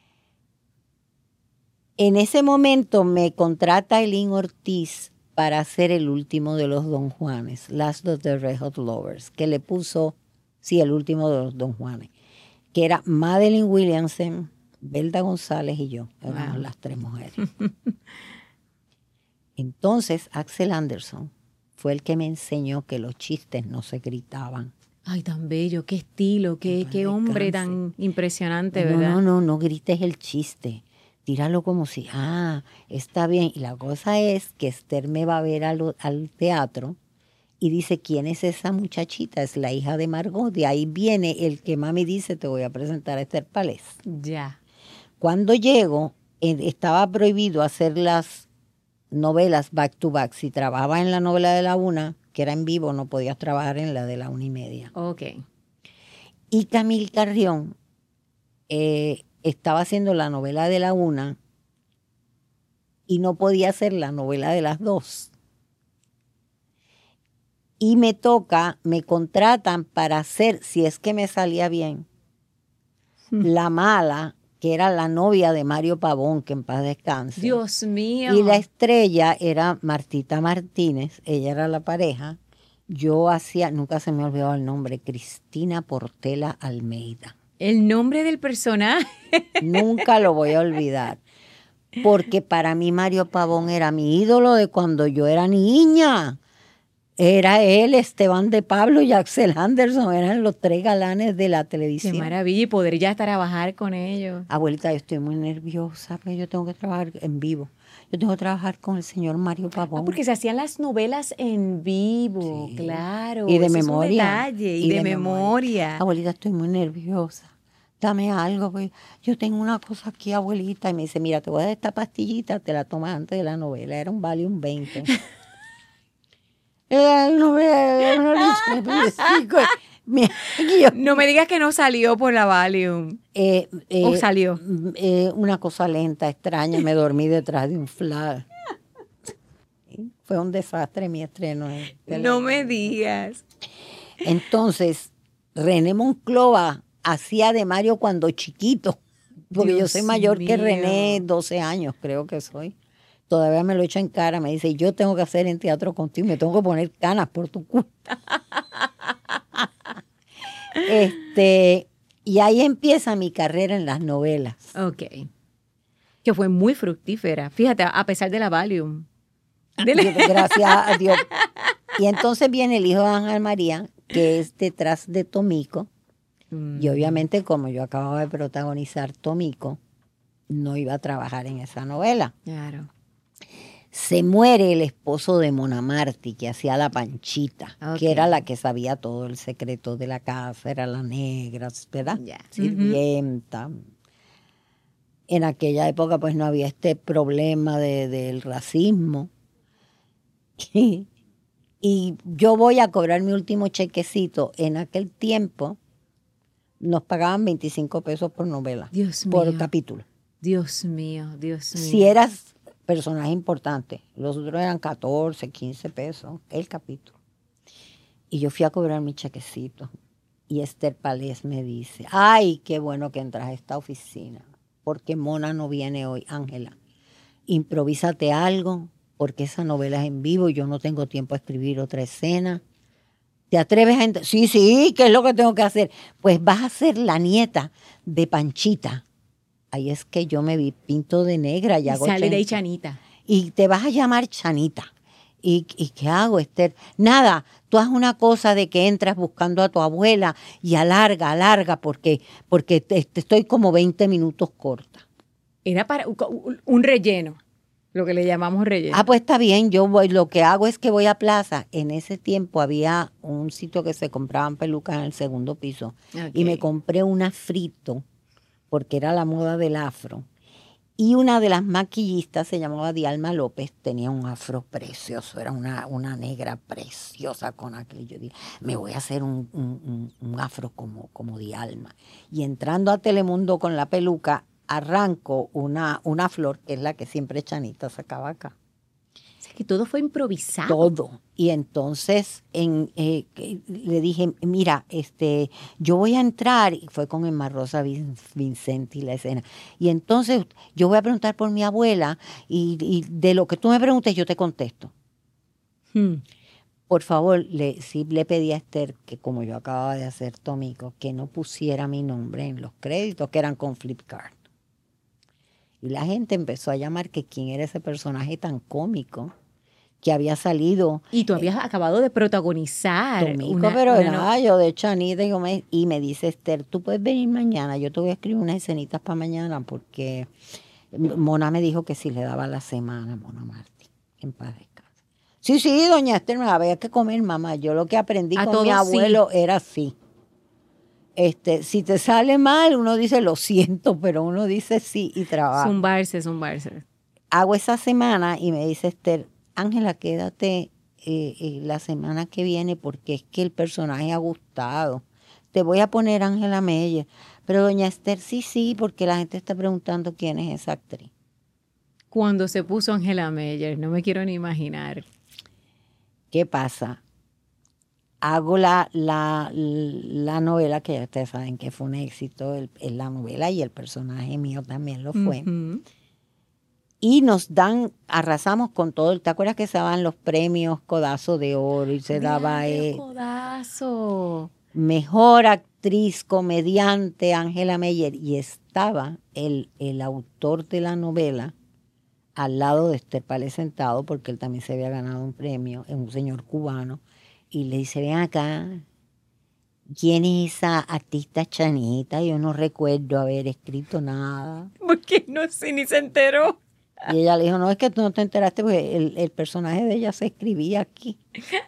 En ese momento me contrata Eileen Ortiz para hacer el último de los Don Juanes, Last of the Red Hot Lovers, que le puso, sí, el último de los Don Juanes, que era Madeline Williamson, Belda González y yo, éramos Wow. las tres mujeres. Entonces Axel Anderson fue el que me enseñó que los chistes no se gritaban. Ay, tan bello, qué estilo, qué, Paz qué hombre descanse. tan impresionante, No, ¿verdad? no, no, no grites el chiste. Tíralo como si, ah, está bien. Y la cosa es que Esther me va a ver al, al teatro y dice, ¿quién es esa muchachita? Es la hija de Margot. De ahí viene el que mami dice, te voy a presentar a Esther Palés. Ya. Cuando llego, eh, estaba prohibido hacer las novelas back to back. Si trabajabas en la novela de la una, que era en vivo, no podías trabajar en la de la una y media. Ok. Y Camil Carrión eh, estaba haciendo la novela de la una y no podía hacer la novela de las dos. Y me toca, me contratan para hacer, si es que me salía bien, la mala, que era la novia de Mario Pavón, que en paz descanse. Dios mío. Y la estrella era Martita Martínez, ella era la pareja. Yo hacía, nunca se me ha olvidado el nombre, Cristina Portela Almeida. El nombre del personaje. Nunca lo voy a olvidar. Porque para mí Mario Pavón era mi ídolo de cuando yo era niña. Era él, Esteban de Pablo y Axel Anderson, eran los tres galanes de la Qué televisión. maravilla y poder ya trabajar con ellos. Abuelita, yo estoy muy nerviosa, porque yo tengo que trabajar en vivo. Yo tengo que trabajar con el señor Mario Pavón. Ah, porque se hacían las novelas en vivo, Sí. claro. Y de Eso es un memoria. detalle, y, Y de, de memoria. Abuelita, estoy muy nerviosa. Dame algo, pues. Yo tengo una cosa aquí, abuelita. Y me dice, mira, te voy a dar esta pastillita, te la tomas antes de la novela. Era un Valium veinte. Era una novela, era una novela. Mira, y yo, No me digas que no salió por la Valium. eh, eh, ¿O salió? eh, una cosa lenta, extraña. Me dormí detrás de un flash. Fue un desastre mi estreno. en No me televisión. digas. Entonces, René Monclova hacía de Mario cuando chiquito, porque yo Dios soy mayor que mío. René, doce años creo que soy. Todavía me lo echa en cara, me dice, yo tengo que hacer en teatro contigo, me tengo que poner canas por tu culpa. este, y ahí empieza mi carrera en las novelas. Ok. Que fue muy fructífera. Fíjate, a pesar de la Valium. Gracias a Dios. Y entonces viene el hijo de Ángel María, que es detrás de Tomico. Mm. Y obviamente, como yo acababa de protagonizar Tomico, no iba a trabajar en esa novela. Claro. Se muere el esposo de Mona Martí, que hacía la Panchita, okay, que era la que sabía todo el secreto de la casa, era la negra, ¿verdad? Yeah. Sirvienta. Uh-huh. En aquella época pues no había este problema de, del racismo. Y, y yo voy a cobrar mi último chequecito. En aquel tiempo nos pagaban veinticinco pesos por novela, Dios por mío. capítulo. Dios mío, Dios mío. Si eras personaje importante, los otros eran catorce, quince pesos el capítulo. Y yo fui a cobrar mi chequecito. Y Esther Palés me dice, ay, qué bueno que entras a esta oficina, porque Mona no viene hoy. Ángela, improvísate algo, porque esa novela es en vivo y yo no tengo tiempo a escribir otra escena. ¿Te atreves a entrar? Sí, sí, ¿qué es lo que tengo que hacer? Pues vas a ser la nieta de Panchita. Ahí es que yo me vi pinto de negra. Y, y hago sale Chanita. de ahí Chanita. Y te vas a llamar Chanita. ¿Y, ¿Y qué hago, Esther? Nada, tú haz una cosa de que entras buscando a tu abuela y alarga, alarga, porque, porque te, te estoy como veinte minutos corta. Era para un relleno, lo que le llamamos relleno. Ah, pues está bien, yo voy, lo que hago es que voy a plaza. En ese tiempo había un sitio que se compraban pelucas en el segundo piso. Okay. Y me compré una frito, porque era la moda del afro. Y una de las maquillistas se llamaba Dialma López, tenía un afro precioso, era una, una negra preciosa con aquel. Yo dije, me voy a hacer un, un, un afro como, como Dialma. Y entrando a Telemundo con la peluca, arranco una, una flor, que es la que siempre Chanita sacaba acá. O sea, que todo fue improvisado. Todo. Y entonces en, eh, le dije, mira, este, yo voy a entrar, y fue con Emma Rosa Vincenti la escena. Y entonces yo voy a preguntar por mi abuela y, y de lo que tú me preguntes yo te contesto. Hmm. Por favor, le, sí le pedí a Esther que como yo acababa de hacer Tomico, que no pusiera mi nombre en los créditos, que eran con Flipkart. Y la gente empezó a llamar que quién era ese personaje tan cómico que había salido. Y tú habías eh, acabado de protagonizar. Tomico, una, pero una nada, no... yo de Chanita, y me, y me dice Esther, tú puedes venir mañana, yo te voy a escribir unas escenitas para mañana, porque Mona me dijo que si le daba la semana, Mona Martí, en paz descanse. Sí, sí, doña Esther, me había que comer, mamá. Yo lo que aprendí a con mi abuelo sí. era así. Este, si te sale mal, uno dice lo siento, pero uno dice sí y trabaja. Zumbarse, zumbarse. Hago esa semana y me dice Esther, Ángela, quédate eh, eh, la semana que viene porque es que el personaje ha gustado. Te voy a poner Ángela Meyer. Pero doña Esther, sí, sí, porque la gente está preguntando quién es esa actriz. Cuando se puso Ángela Meyer, no me quiero ni imaginar. ¿Qué pasa? Hago la, la, la novela, que ya ustedes saben que fue un éxito, el, el, la novela y el personaje mío también lo fue. Uh-huh. Y nos dan, arrasamos con todo. ¿Te acuerdas que se daban los premios Codazo de Oro? Y se daba eh, Codazo. Mejor actriz, comediante, Ángela Meyer. Y estaba el, el autor de la novela al lado de Esther Palés sentado, porque él también se había ganado un premio, es un señor cubano. Y le dice, ven acá, ¿quién es esa artista Chanita? Yo no recuerdo haber escrito nada. Porque no sé, ni se enteró. Y ella le dijo, no, es que tú no te enteraste, porque el, el personaje de ella se escribía aquí.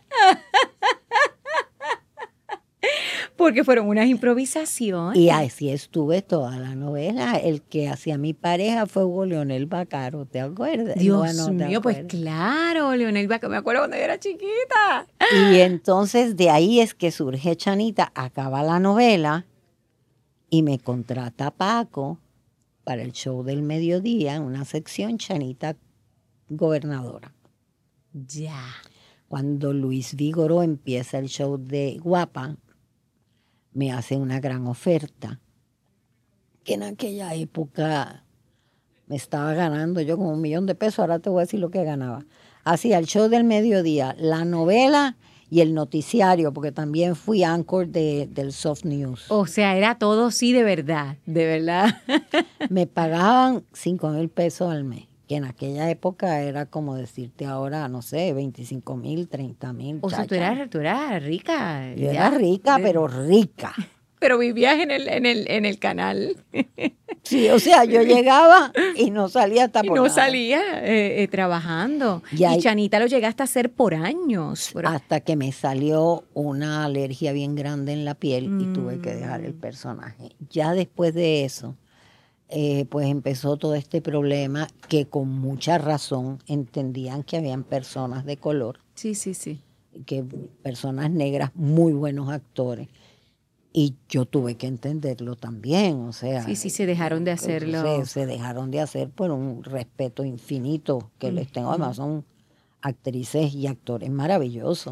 Porque fueron unas improvisaciones. Y así estuve toda la novela. El que hacía mi pareja fue Hugo Leonel Bacaro, ¿te acuerdas? Dios bueno, mío, pues claro, Leonel Bacaro, me acuerdo cuando yo era chiquita. Y entonces de ahí es que surge Chanita, acaba la novela y me contrata Paco para el show del mediodía, en una sección Chanita Gobernadora. Ya. Cuando Luis Vigoró empieza el show de Guapa, me hace una gran oferta, que en aquella época me estaba ganando yo como un millón de pesos, ahora te voy a decir lo que ganaba. Hacía el show del mediodía, la novela y el noticiario, porque también fui anchor de, del Soft News. O sea, era todo sí de verdad, de verdad. Me pagaban cinco mil pesos al mes, que en aquella época era como decirte ahora, no sé, veinticinco mil, treinta mil. O sea, tú eras, tú eras rica. Yo ya. era rica, De- pero rica. Pero vivías en el, en el, en el canal. Sí, o sea, yo llegaba y no salía hasta Y por no nada. salía eh, eh, trabajando. Y ahí- Y Chanita lo llegaste a hacer por años. Por- Hasta que me salió una alergia bien grande en la piel y tuve que dejar el Mm. personaje. Ya después de eso, eh, pues empezó todo este problema que con mucha razón entendían que habían personas de color, Sí, sí, sí. que personas negras, muy buenos actores. Y yo tuve que entenderlo también, o sea. Sí, sí, se dejaron de hacerlo. Se, se dejaron de hacer por un respeto infinito que les tengo. Además, son actrices y actores maravillosos.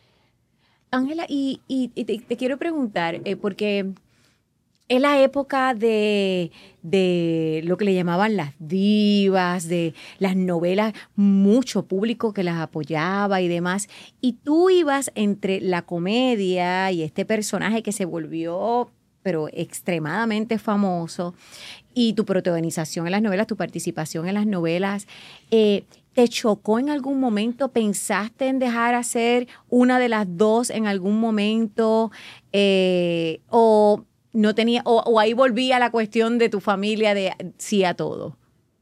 Ángela, y, y- y te, te quiero preguntar, eh, porque es la época de, de lo que le llamaban las divas, de las novelas, mucho público que las apoyaba y demás. Y tú ibas entre la comedia y este personaje que se volvió, pero extremadamente famoso, y tu protagonización en las novelas, tu participación en las novelas. eh, ¿Te chocó en algún momento? ¿Pensaste en dejar hacer una de las dos en algún momento? Eh, ¿O no tenía, o, o ahí volvía la cuestión de tu familia de sí a todo?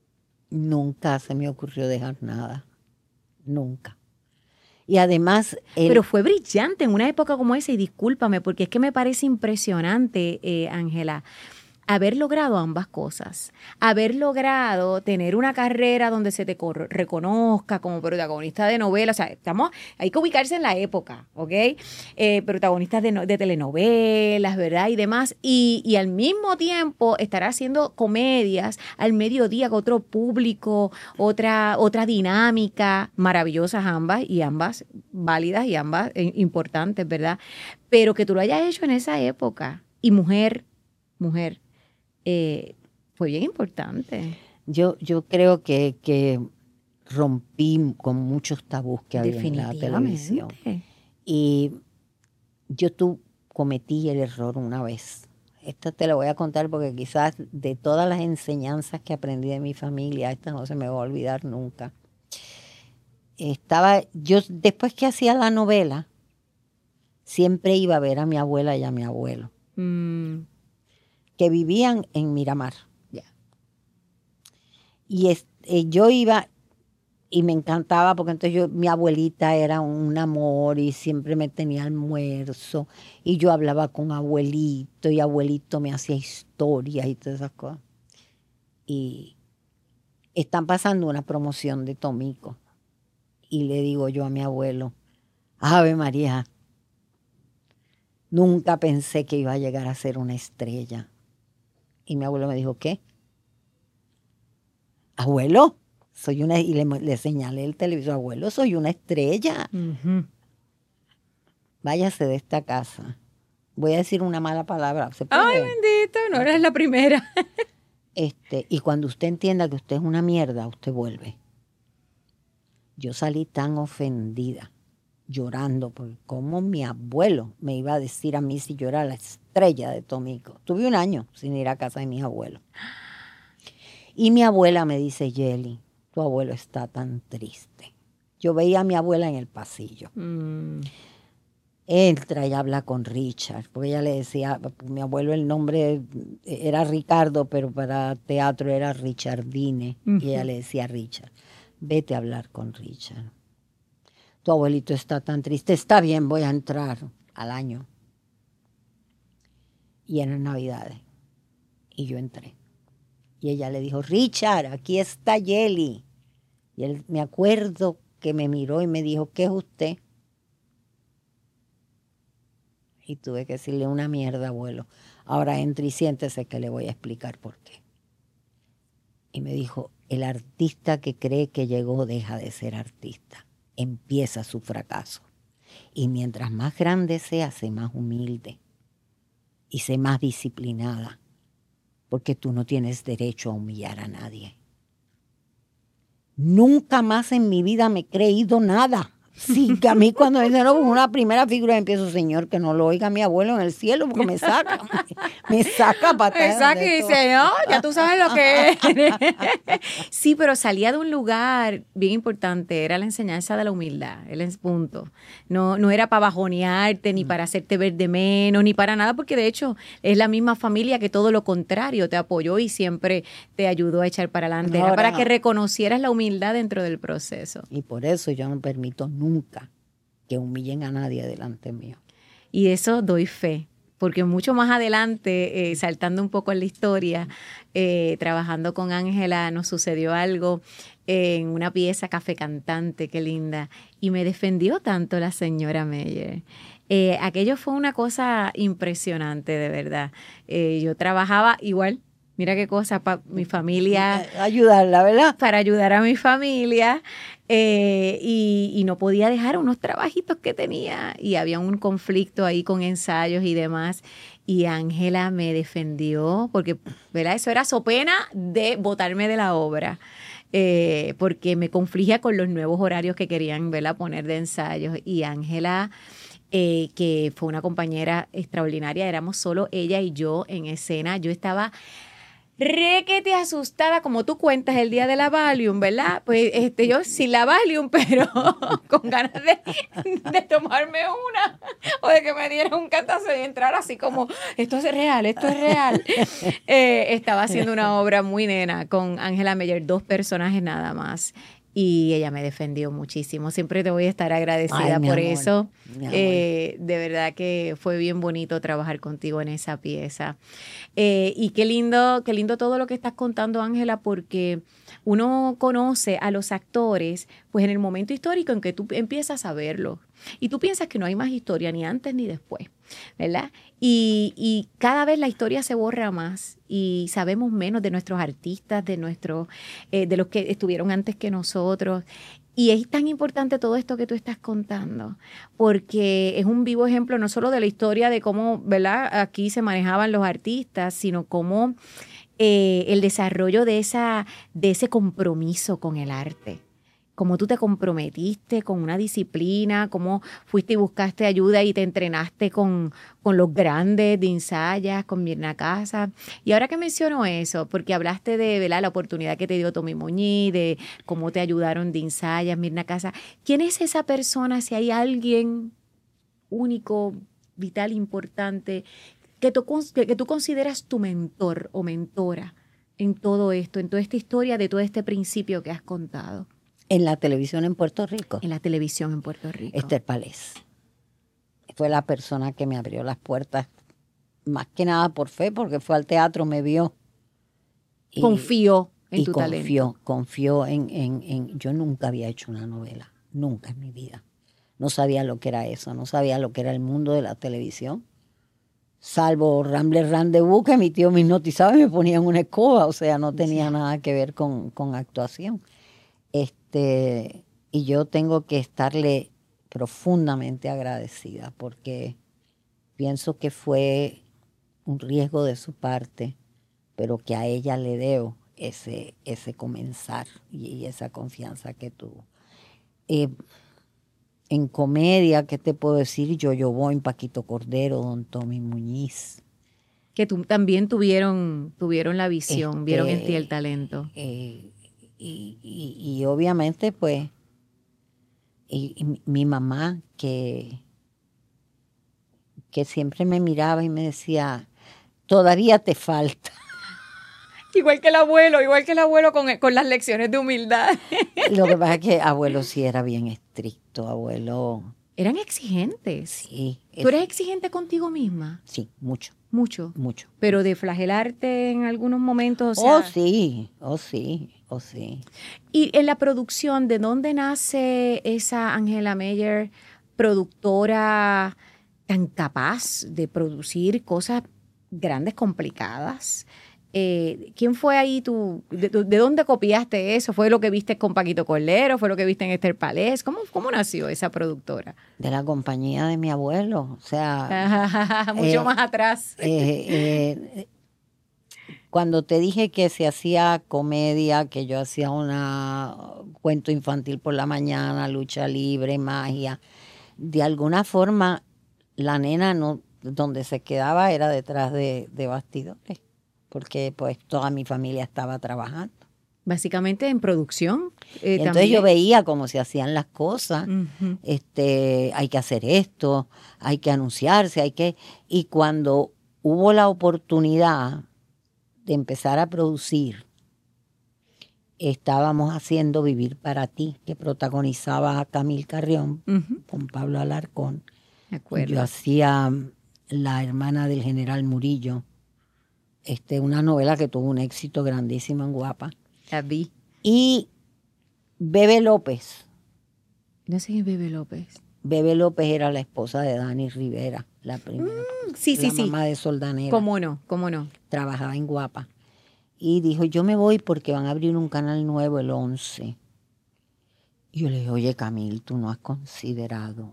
Nunca se me ocurrió dejar nada. Nunca. Y además, el, Pero fue brillante en una época como esa, y discúlpame, porque es que me parece impresionante, eh, Ángela, haber logrado ambas cosas, haber logrado tener una carrera donde se te cor- reconozca como protagonista de novela, o sea, estamos, hay que ubicarse en la época, ¿ok? Eh, protagonistas de, no- de telenovelas, ¿verdad? Y demás, y, y al mismo tiempo estar haciendo comedias al mediodía con otro público, otra, otra dinámica, maravillosas ambas, y ambas válidas y ambas eh, importantes, ¿verdad? Pero que tú lo hayas hecho en esa época, y mujer, mujer, eh, fue bien importante. yo, yo creo que, que rompí con muchos tabús que había en la televisión. Definitivamente. Y yo tu, cometí el error una vez. Esta te la voy a contar porque quizás de todas las enseñanzas que aprendí de mi familia, esta no se me va a olvidar nunca. Estaba, yo después que hacía la novela, siempre iba a ver a mi abuela y a mi abuelo, Mm, que vivían en Miramar. ya. Y es- eh, yo iba y me encantaba porque entonces yo, mi abuelita era un amor y siempre me tenía almuerzo y yo hablaba con abuelito y abuelito me hacía historias y todas esas cosas. Y están pasando una promoción de Tomico y le digo yo a mi abuelo, Ave María, nunca pensé que iba a llegar a ser una estrella. Y mi abuelo me dijo, ¿qué? Abuelo, soy una, y le, le señalé el televisor, abuelo, soy una estrella. Ujú. Váyase de esta casa. Voy a decir una mala palabra. ¿Se puede? Ay, bendito, no eres la primera. Este, y cuando usted entienda que usted es una mierda, usted vuelve. Yo salí tan ofendida, llorando, porque como mi abuelo me iba a decir a mí si yo era la estrella de Tomico. Tuve un año sin ir a casa de mis abuelos. Y mi abuela me dice, Yeli, tu abuelo está tan triste. Yo veía a mi abuela en el pasillo. Mm, Entra y habla con Richard, porque ella le decía, mi abuelo el nombre era Ricardo, pero para teatro era Richardine, y ella le decía a Richard, vete a hablar con Richard. Tu abuelito está tan triste, está bien, voy a entrar al año. Y eran Navidades, y yo entré. Y ella le dijo, Richard, aquí está Yeli. Y él, me acuerdo que me miró y me dijo, ¿qué es usted? Y tuve que decirle una mierda, abuelo. Ahora entre y siéntese que le voy a explicar por qué. Y me dijo, el artista que cree que llegó deja de ser artista. Empieza su fracaso. Y mientras más grande sea, sé más humilde. Y sé más disciplinada. Porque tú no tienes derecho a humillar a nadie. Nunca más en mi vida me he creído nada. Sí, que a mí cuando me dicen, no, una primera figura, empiezo, Señor, que no lo oiga mi abuelo en el cielo, porque me saca, me, me saca para atrás. Exacto, y dice, no, ya tú sabes lo que es. Sí, pero salía de un lugar bien importante, era la enseñanza de la humildad, el punto. No, no era para bajonearte, ni para hacerte ver de menos, ni para nada, porque de hecho es la misma familia que todo lo contrario, te apoyó y siempre te ayudó a echar para adelante. Era para que reconocieras la humildad dentro del proceso. Y por eso yo no permito nunca que humillen a nadie delante mío. Y eso doy fe, porque mucho más adelante, eh, saltando un poco en la historia, eh, trabajando con Ángela, nos sucedió algo eh, en una pieza Café Cantante, qué linda, y me defendió tanto la señora Meyer. Eh, aquello fue una cosa impresionante, de verdad. Eh, yo trabajaba igual. Mira qué cosa, para mi familia. Ayudarla, ¿verdad? Para ayudar a mi familia. Eh, y, y no podía dejar unos trabajitos que tenía. Y había un conflicto ahí con ensayos y demás. Y Ángela me defendió, porque, ¿verdad? Eso era so pena de botarme de la obra. Eh, porque me confligía con los nuevos horarios que querían, ¿verdad?, poner de ensayos. Y Ángela, eh, que fue una compañera extraordinaria, éramos solo ella y yo en escena. Yo estaba requete asustada, como tú cuentas el día de la Valium, ¿verdad? Pues este, yo sin la Valium, pero con ganas de, de tomarme una o de que me dieran un cantazo y entrar así como, esto es real, esto es real. Eh, estaba haciendo una obra muy nena con Ángela Meyer, dos personajes nada más. Y ella me defendió muchísimo. Siempre te voy a estar agradecida. Ay, por amor, eso. Eh, de verdad que fue bien bonito trabajar contigo en esa pieza. Eh, y qué lindo, qué lindo todo lo que estás contando, Ángela, porque uno conoce a los actores pues en el momento histórico en que tú empiezas a verlos. Y tú piensas que no hay más historia ni antes ni después, ¿verdad? Y, y cada vez la historia se borra más y sabemos menos de nuestros artistas, de, nuestros, eh, de los que estuvieron antes que nosotros. Y es tan importante todo esto que tú estás contando, porque es un vivo ejemplo no solo de la historia de cómo, ¿verdad?, aquí se manejaban los artistas, sino cómo eh, el desarrollo de, esa, de ese compromiso con el arte. Cómo tú te comprometiste con una disciplina, cómo fuiste y buscaste ayuda y te entrenaste con, con los grandes de Insayas, con Mirna Casa. Y ahora que menciono eso, porque hablaste de, ¿verdad?, la oportunidad que te dio Tommy Muñiz, de cómo te ayudaron de Insayas, Mirna Casa. ¿Quién es esa persona, si hay alguien único, vital, importante, que tú, que, que tú consideras tu mentor o mentora en todo esto, en toda esta historia, de todo este principio que has contado? En la televisión en Puerto Rico. En la televisión en Puerto Rico. Esther Palés. Fue la persona que me abrió las puertas, más que nada por fe, porque fue al teatro, me vio. Y, confió en y tu confió, talento. Confió en, en, en... Yo nunca había hecho una novela, nunca en mi vida. No sabía lo que era eso, no sabía lo que era el mundo de la televisión. Salvo Rambler Rendezvous, que mi tío me hipnotizaba y me ponía en una escoba, o sea, no tenía sí. nada que ver con, con actuación. Este, y yo tengo que estarle profundamente agradecida porque pienso que fue un riesgo de su parte, pero que a ella le debo ese, ese comenzar y, y esa confianza que tuvo. Eh, en comedia, ¿qué te puedo decir? Yo-Yo Boing, Paquito Cordero, Don Tommy Muñiz. Que tu, también tuvieron, tuvieron la visión, este, vieron en ti el talento. Eh, Y, y, y obviamente, pues, y, y mi mamá, que, que siempre me miraba y me decía, todavía te falta. Igual que el abuelo, igual que el abuelo con, con las lecciones de humildad. Lo que pasa es que abuelo sí era bien estricto, abuelo. Eran exigentes. Sí. ¿Tú eres exigente contigo misma? Sí, mucho. Mucho. Mucho. Pero de flagelarte en algunos momentos. O sea, oh, sí, oh, sí, oh, sí. Y en la producción, ¿de dónde nace esa Ángela Meyer, productora tan capaz de producir cosas grandes, complicadas? Eh, ¿Quién fue ahí tú? De, ¿De dónde copiaste eso? ¿Fue lo que viste con Paquito Cordero? ¿Fue lo que viste en Esther Palés? ¿Cómo, cómo nació esa productora? De la compañía de mi abuelo, o sea... Mucho eh, más atrás. Eh, eh, cuando te dije que se hacía comedia, que yo hacía una cuento infantil por la mañana, lucha libre, magia, de alguna forma la nena no, donde se quedaba era detrás de, de bastidores, porque pues toda mi familia estaba trabajando. Básicamente en producción. Eh, Y entonces también. yo veía cómo se hacían las cosas. Ujú. este, hay que hacer esto, hay que anunciarse, hay que... Y cuando hubo la oportunidad de empezar a producir, estábamos haciendo Vivir para ti, que protagonizaba a Camil Carrión Ujú. con Pablo Alarcón. De acuerdo. Yo hacía La hermana del general Murillo, este, una novela que tuvo un éxito grandísimo en Guapa. La vi. Y Bebe López. No sé quién es Bebe López. Bebe López era la esposa de Dani Rivera, la primera. Mm, sí, sí, la sí. mamá de Soldanera. ¿Cómo no? ¿Cómo no? Trabajaba en Guapa. Y dijo, yo me voy porque van a abrir un canal nuevo el once. Y yo le dije, oye, Camil, tú no has considerado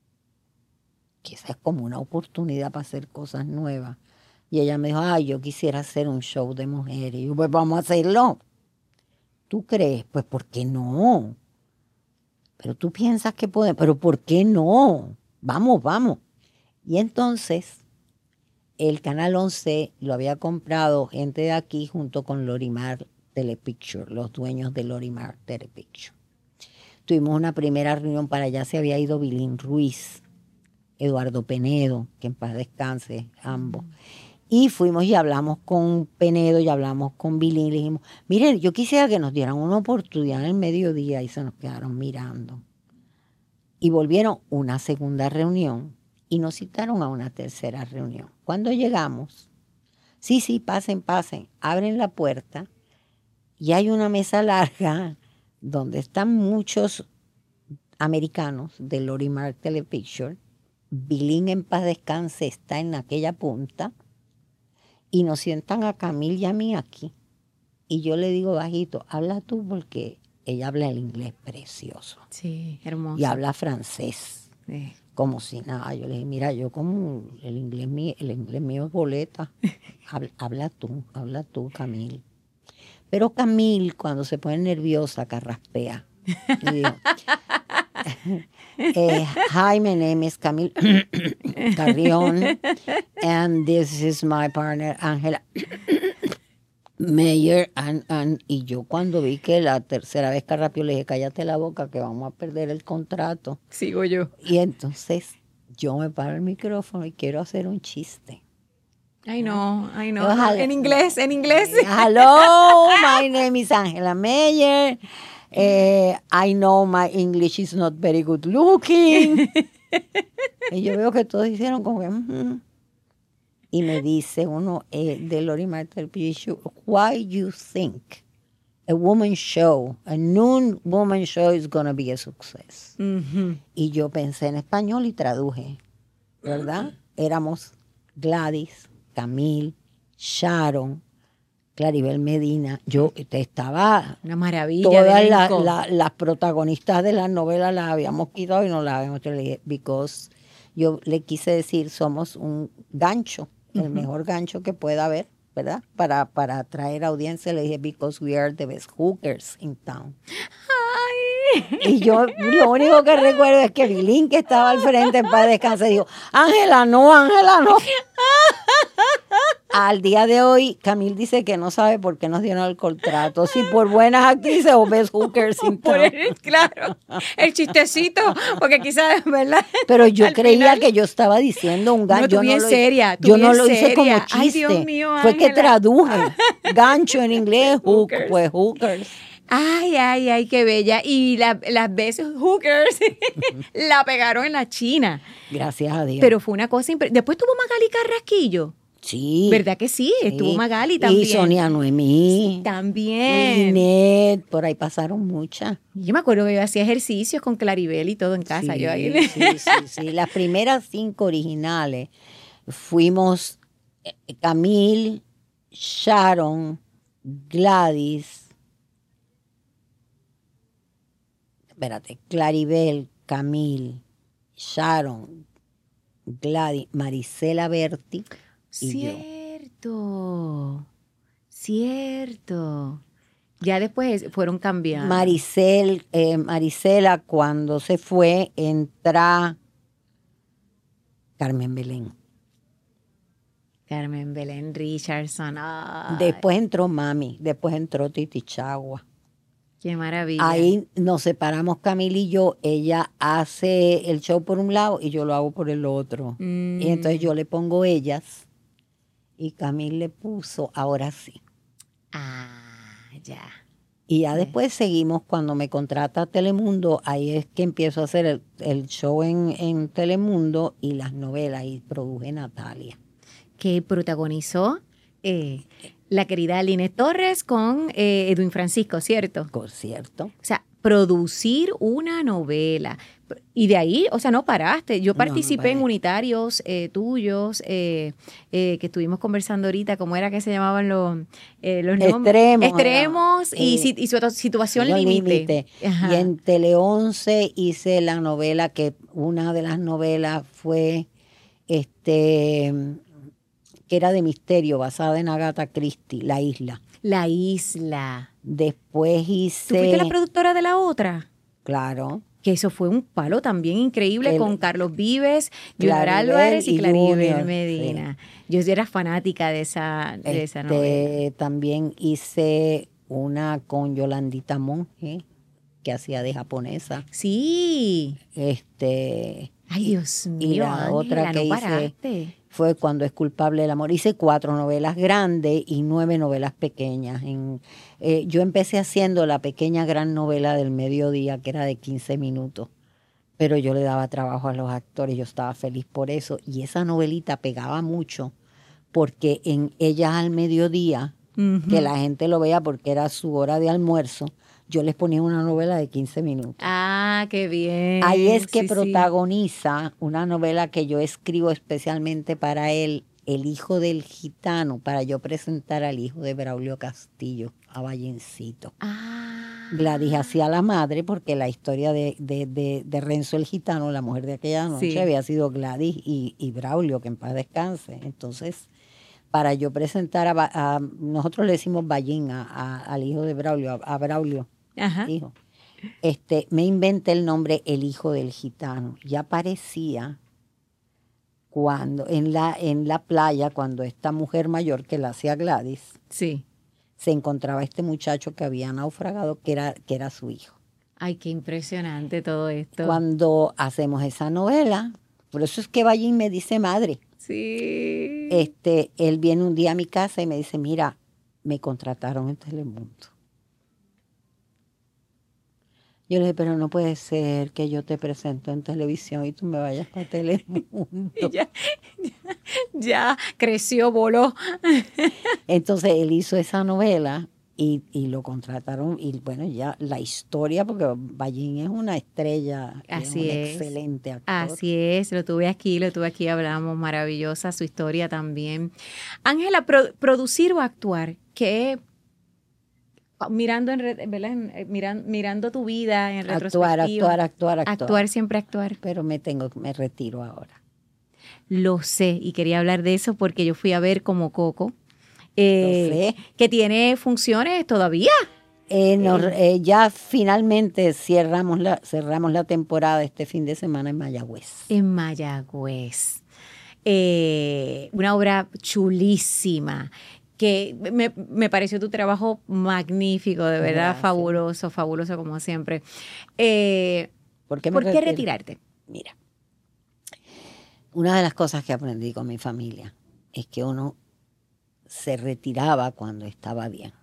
que esa es como una oportunidad para hacer cosas nuevas. Y ella me dijo, ay, yo quisiera hacer un show de mujeres. Y yo, pues vamos a hacerlo. ¿Tú crees? Pues, ¿por qué no? Pero tú piensas que pueden, pero ¿por qué no? Vamos, vamos. Y entonces, el Canal once lo había comprado gente de aquí junto con Lorimar Telepicture, los dueños de Lorimar Telepicture. Tuvimos una primera reunión, para allá se había ido Bilín Ruiz, Eduardo Penedo, que en paz descanse, ambos. Y fuimos y hablamos con Penedo y hablamos con Bilín y le dijimos, miren, yo quisiera que nos dieran una oportunidad en el mediodía, y se nos quedaron mirando. Y volvieron una segunda reunión y nos citaron a una tercera reunión. Cuando llegamos, sí, sí, pasen, pasen, abren la puerta y hay una mesa larga donde están muchos americanos de Lorimar Telepicture. Bilín en paz descanse está en aquella punta y nos sientan a Camil y a mí aquí. Y yo le digo bajito, habla tú, porque ella habla el inglés precioso. Sí, hermoso. Y habla francés. Sí. Como si nada. Yo le dije, mira, yo como el inglés mío, el inglés mío es boleta. Habla, habla tú, habla tú, Camil. Pero Camil, cuando se pone nerviosa, carraspea. Y digo, eh, hi, my name is Camil Carrión, and this is my partner, Ángela Meyer. And, and, y yo cuando vi que la tercera vez carrapeó, le dije, cállate la boca que vamos a perder el contrato. Sigo yo. Y entonces yo me paro el micrófono y quiero hacer un chiste. Ay, no, ay, no. Ojalá. En inglés, en inglés. Hello, my name is Angela Meyer. Eh, I know my English is not very good looking. Y yo veo que todos hicieron como que... Mm-hmm. Y me dice uno eh, de Lorimar Telepicture, why you think a woman show, a noon woman show is going to be a success? Uh-huh. Y yo pensé en español y traduje, ¿verdad? Éramos Gladys, Camil, Sharon, Claribel Medina. Yo estaba... Una maravilla. Todas la, la, las protagonistas de las novelas las habíamos quitado y no las habíamos hecho. Because yo le quise decir, somos un gancho, el uh-huh. mejor gancho que pueda haber, ¿verdad? Para, para atraer audiencia. Le dije, because we are the best hookers in town. Ay. Y yo lo único que recuerdo es que Bilín, que estaba al frente en paz descanse, dijo, Ángela, no, Ángela, no. Al día de hoy, Camil dice que no sabe por qué nos dieron el contrato, si por buenas actrices o best hookers in town. El, claro, el chistecito, porque quizás, ¿verdad? Pero yo Al creía final, que yo estaba diciendo un gancho. No, tú yo bien no lo, seria, tú Yo bien no lo seria. hice como chiste. Ay, Dios mío, Fue Ángela. que traduje. Gancho en inglés, hook, Hookers. pues hookers. Ay, ay, ay, qué bella. Y la, las veces hookers la pegaron en la China. Gracias a Dios. Pero fue una cosa impresionante. Después tuvo Magali Carrasquillo. Sí. ¿Verdad que sí? sí. Estuvo Magali también. Y Sonia Noemí. Sí, también. Linet, por ahí pasaron muchas. Yo me acuerdo que yo hacía ejercicios con Claribel y todo en casa. Sí, yo ahí... sí, sí, sí. Las primeras cinco originales fuimos Camil, Sharon, Gladys, espérate, Claribel, Camil, Sharon, Gladys, Marisela Berti. Cierto, Cierto. Ya después fueron cambiando. Maricel, eh, Marisela, cuando se fue, entra Carmen Belén. Carmen Belén Richardson. Ay, Después entró Mami, después entró Titi Chagua. qué maravilla. Ahí nos separamos Camila y yo. Ella hace el show por un lado y yo lo hago por el otro. Mm. Y entonces yo le pongo ellas y Camila le puso Ahora Sí. Ah, ya. Y ya Sí. después seguimos, cuando me contrata Telemundo, ahí es que empiezo a hacer el, el show en, en Telemundo y las novelas, y produje Natalia. Que protagonizó eh, la querida Linet Torres con eh, Edwin Francisco, ¿cierto? Por cierto. O sea, producir una novela. Y de ahí, o sea, no paraste. Yo No, no participé en paré. unitarios eh, tuyos, eh, eh, que estuvimos conversando ahorita, ¿cómo era que se llamaban los, eh, los nombres? Extremos, Extremos era, y, eh, si- y su- situación Yo límite. Ajá. Y en Tele once hice la novela, que una de las novelas fue este que era de misterio, basada en Agatha Christie, La Isla. La Isla. Después hice... ¿Tú fuiste la productora de la otra? Claro. Que eso fue un palo también increíble El- con Carlos Vives, Junior Claribel Álvarez y y Claribel Junior, Medina. Yo era fanática de esa, de esa Este, novela. también hice una con Yolandita Monge, que hacía de japonesa. Sí. Este, Ay, Dios mío, y la Ángela, otra que no hice paraste. fue Cuando es culpable el amor. Hice cuatro novelas grandes y nueve novelas pequeñas. En, eh, yo empecé haciendo la pequeña gran novela del mediodía, que era de quince minutos. Pero yo le daba trabajo a los actores, yo estaba feliz por eso. Y esa novelita pegaba mucho, porque en Ellas al Mediodía, Ujú. que la gente lo veía porque era su hora de almuerzo, yo les ponía una novela de quince minutos. Ah, qué bien. Ahí es que Sí, sí. protagoniza una novela que yo escribo especialmente para él, El hijo del gitano, para yo presentar al hijo de Braulio Castillo, a Vallencito. Ah. Gladys hacía la madre, porque la historia de, de, de, de Renzo el gitano, la mujer de aquella noche, Sí. había sido Gladys y, y Braulio, que en paz descanse. Entonces, para yo presentar a, Ba- a- nosotros le decimos Ballín a, a- al hijo de Braulio, a, a Braulio, Ajá. hijo. Este, me inventé el nombre El hijo del gitano. Ya aparecía cuando en la, en la playa, cuando esta mujer mayor, que la hacía Gladys, Sí. se encontraba este muchacho que había naufragado, que era, que era su hijo. Ay, qué impresionante todo esto. Cuando hacemos esa novela, por eso es que Ballín me dice madre. Sí. Este, él viene un día a mi casa y me dice, mira, me contrataron en Telemundo. Yo le dije, pero no puede ser que yo te presento en televisión y tú me vayas para Telemundo. Y ya, ya, ya creció, voló. Entonces él hizo esa novela y, y lo contrataron. Y bueno, ya la historia, porque Ballín es una estrella, es Así un es. excelente actor. Así es, lo tuve aquí, lo tuve aquí, hablamos, maravillosa su historia también. Ángela, pro- producir o actuar, ¿qué? Mirando, en, re- ¿verdad? En- eh, miran- mirando tu vida en Actuar, retrospectiva. actuar, actuar, actuar. Actuar, siempre actuar. Pero me tengo, me retiro ahora. Lo sé, y quería hablar de eso porque yo fui a ver como Coco, eh, Lo sé. que tiene funciones todavía. Eh, nos- eh, ya finalmente cerramos la, cerramos la temporada este fin de semana en Mayagüez. En Mayagüez. Eh, una obra chulísima, que me, me pareció tu trabajo magnífico, de verdad, Gracias. fabuloso, fabuloso como siempre. Eh, ¿Por qué, me ¿Por qué retiro? retirarte? Mira, una de las cosas que aprendí con mi familia es que uno se retiraba cuando estaba bien.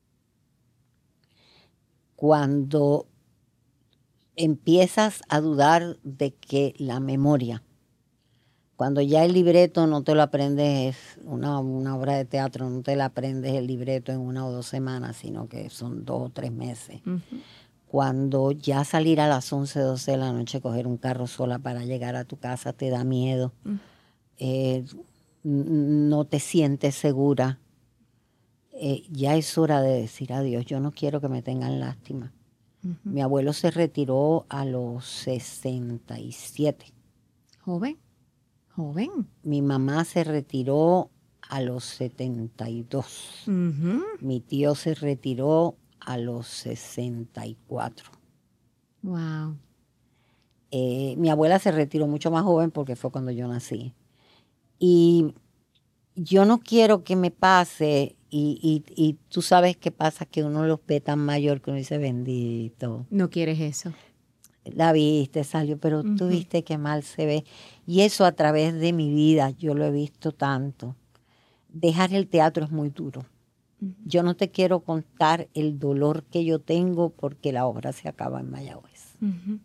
Cuando empiezas a dudar de que la memoria, cuando ya el libreto no te lo aprendes, una, una obra de teatro no te la aprendes el libreto en una o dos semanas, sino que son dos o tres meses. Ujú. Cuando ya salir a las once, doce de la noche, coger un carro sola para llegar a tu casa te da miedo, Mm. eh, n- no te sientes segura, eh, ya es hora de decir adiós. Yo no quiero que me tengan lástima. Ujú. Mi abuelo se retiró a los sesenta y siete. Joven, joven. Mi mamá se retiró a los setenta y dos. Uh-huh. Mi tío se retiró a los sesenta y cuatro. Wow. Eh, mi abuela se retiró mucho más joven porque fue cuando yo nací. Y yo no quiero que me pase, y, y, y tú sabes qué pasa, que uno los ve tan mayor que uno dice, bendito. No quieres eso. La viste, salió, pero Uh-huh. tú viste qué mal se ve. Y eso a través de mi vida, yo lo he visto tanto. Dejar el teatro es muy duro. Uh-huh. Yo no te quiero contar el dolor que yo tengo porque la obra se acaba en Mayagüez. Uh-huh.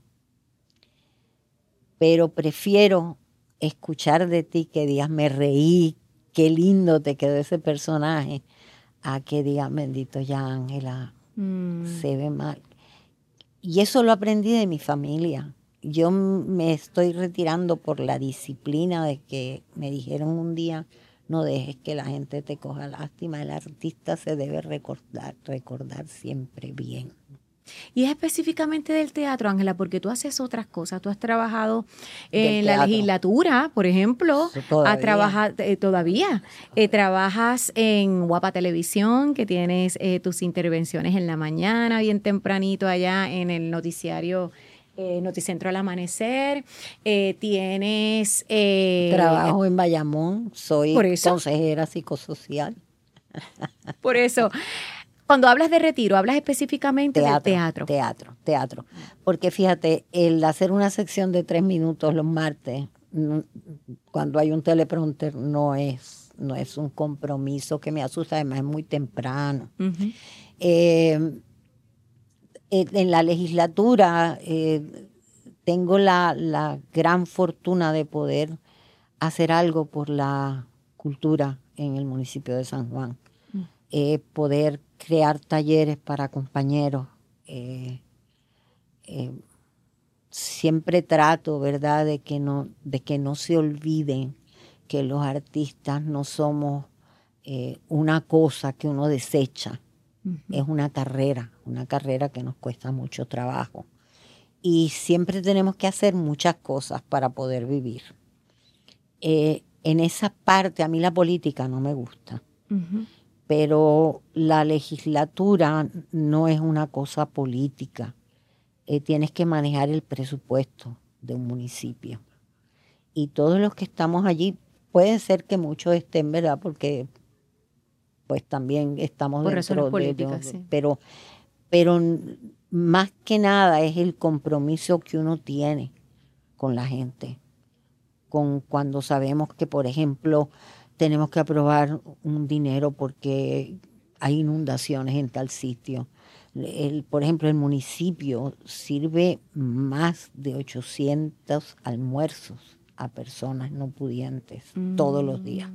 Pero prefiero escuchar de ti que digas, me reí, qué lindo te quedó ese personaje, a que digas, bendito ya Ángela, mm. se ve mal. Y eso lo aprendí de mi familia. Yo me estoy retirando por la disciplina de que me dijeron un día, no dejes que la gente te coja lástima, el artista se debe recordar, recordar siempre bien. Y es específicamente del teatro, Ángela, porque tú haces otras cosas. Tú has trabajado en la legislatura, por ejemplo. Has trabajado eh, todavía. Eh, trabajas en Guapa Televisión, que tienes eh, tus intervenciones en la mañana, bien tempranito allá en el noticiario eh, Noticentro al Amanecer. Eh, tienes... Eh, Trabajo en Bayamón, soy consejera psicosocial. Por eso... Cuando hablas de retiro, hablas específicamente teatro, del teatro. Teatro, teatro. Porque fíjate, el hacer una sección de tres minutos los martes, cuando hay un teleprompter, no es, no es un compromiso que me asusta, además es muy temprano. Uh-huh. eh, en la legislatura eh, tengo la, la gran fortuna de poder hacer algo por la cultura en el municipio de San Juan. Uh-huh. Eh, poder crear talleres para compañeros. Eh, eh, siempre trato, ¿verdad?, de que no, de que no se olviden que los artistas no somos eh, una cosa que uno desecha. Uh-huh. Es una carrera, una carrera que nos cuesta mucho trabajo. Y siempre tenemos que hacer muchas cosas para poder vivir. Eh, en esa parte, a mí la política no me gusta. Uh-huh. Pero la legislatura no es una cosa política. Eh, tienes que manejar el presupuesto de un municipio. Y todos los que estamos allí, puede ser que muchos estén, ¿verdad? Porque pues también estamos por dentro razones políticas, de... de sí. pero, pero más que nada es el compromiso que uno tiene con la gente. Con cuando sabemos que, por ejemplo... tenemos que aprobar un dinero porque hay inundaciones en tal sitio. El, por ejemplo, el municipio sirve más de ochocientos almuerzos a personas no pudientes mm. todos los días.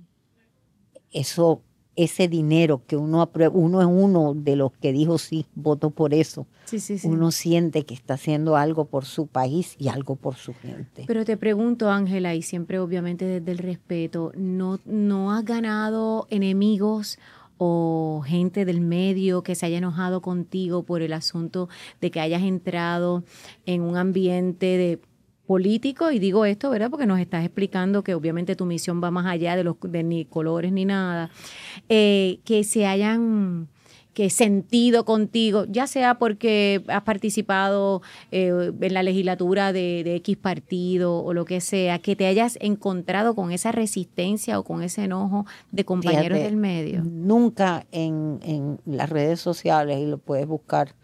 Eso, ese dinero que uno aprueba, uno es uno de los que dijo sí, voto por eso. Sí, sí, sí. Uno siente que está haciendo algo por su país y algo por su gente. Pero te pregunto, Ángela, y siempre obviamente desde el respeto, ¿no, no has ganado enemigos o gente del medio que se haya enojado contigo por el asunto de que hayas entrado en un ambiente de político? Y digo esto, ¿verdad?, porque nos estás explicando que obviamente tu misión va más allá de los de ni colores ni nada, eh, que se hayan que sentido contigo, ya sea porque has participado eh, en la legislatura de, de X partido o lo que sea, que te hayas encontrado con esa resistencia o con ese enojo de compañeros Fíjate, del medio. Nunca en, en las redes sociales, y lo puedes buscar,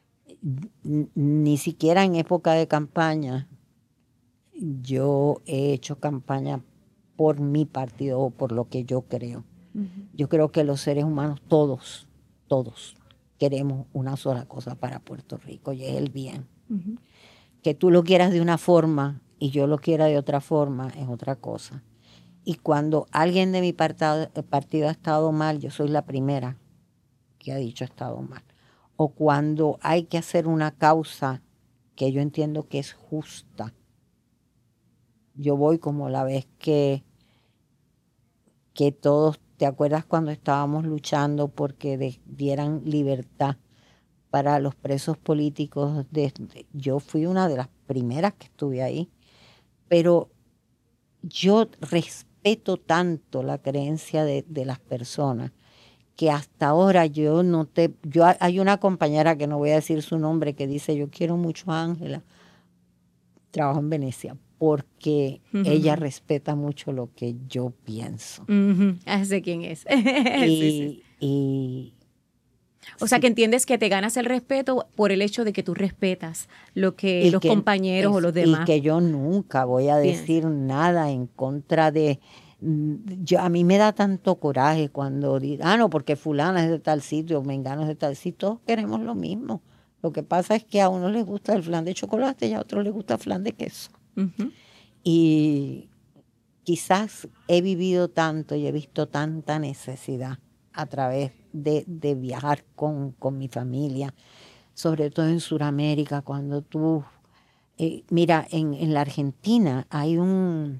ni siquiera en época de campaña, yo he hecho campaña por mi partido o por lo que yo creo. Uh-huh. Yo creo que los seres humanos, todos, todos, queremos una sola cosa para Puerto Rico y es el bien. Uh-huh. Que tú lo quieras de una forma y yo lo quiera de otra forma es otra cosa. Y cuando alguien de mi partido, partido ha estado mal, yo soy la primera que ha dicho ha estado mal. O cuando hay que hacer una causa que yo entiendo que es justa, yo voy como la vez que, que todos, ¿te acuerdas cuando estábamos luchando porque de, dieran libertad para los presos políticos? De, de, yo fui una de las primeras que estuve ahí, pero yo respeto respeto tanto la creencia de, de las personas que hasta ahora yo no te... yo Hay una compañera que no voy a decir su nombre que dice, yo quiero mucho a Ángela, trabajo en Venecia, porque uh-huh. ella respeta mucho lo que yo pienso. Uh-huh. Ah, sé quién es. y, sí, sí. y O sea, sí. que entiendes que te ganas el respeto por el hecho de que tú respetas lo que y los que compañeros es, o los demás. Y que yo nunca voy a decir Piensa. nada en contra de... Yo, a mí me da tanto coraje cuando digan, ah, no, porque fulana es de tal sitio, mengano es de tal sitio, todos queremos lo mismo. Lo que pasa es que a uno les gusta el flan de chocolate y a otro les gusta el flan de queso. Uh-huh. Y quizás he vivido tanto y he visto tanta necesidad a través de, de viajar con, con mi familia, sobre todo en Sudamérica, cuando tú... Eh, mira, en, en la Argentina hay un...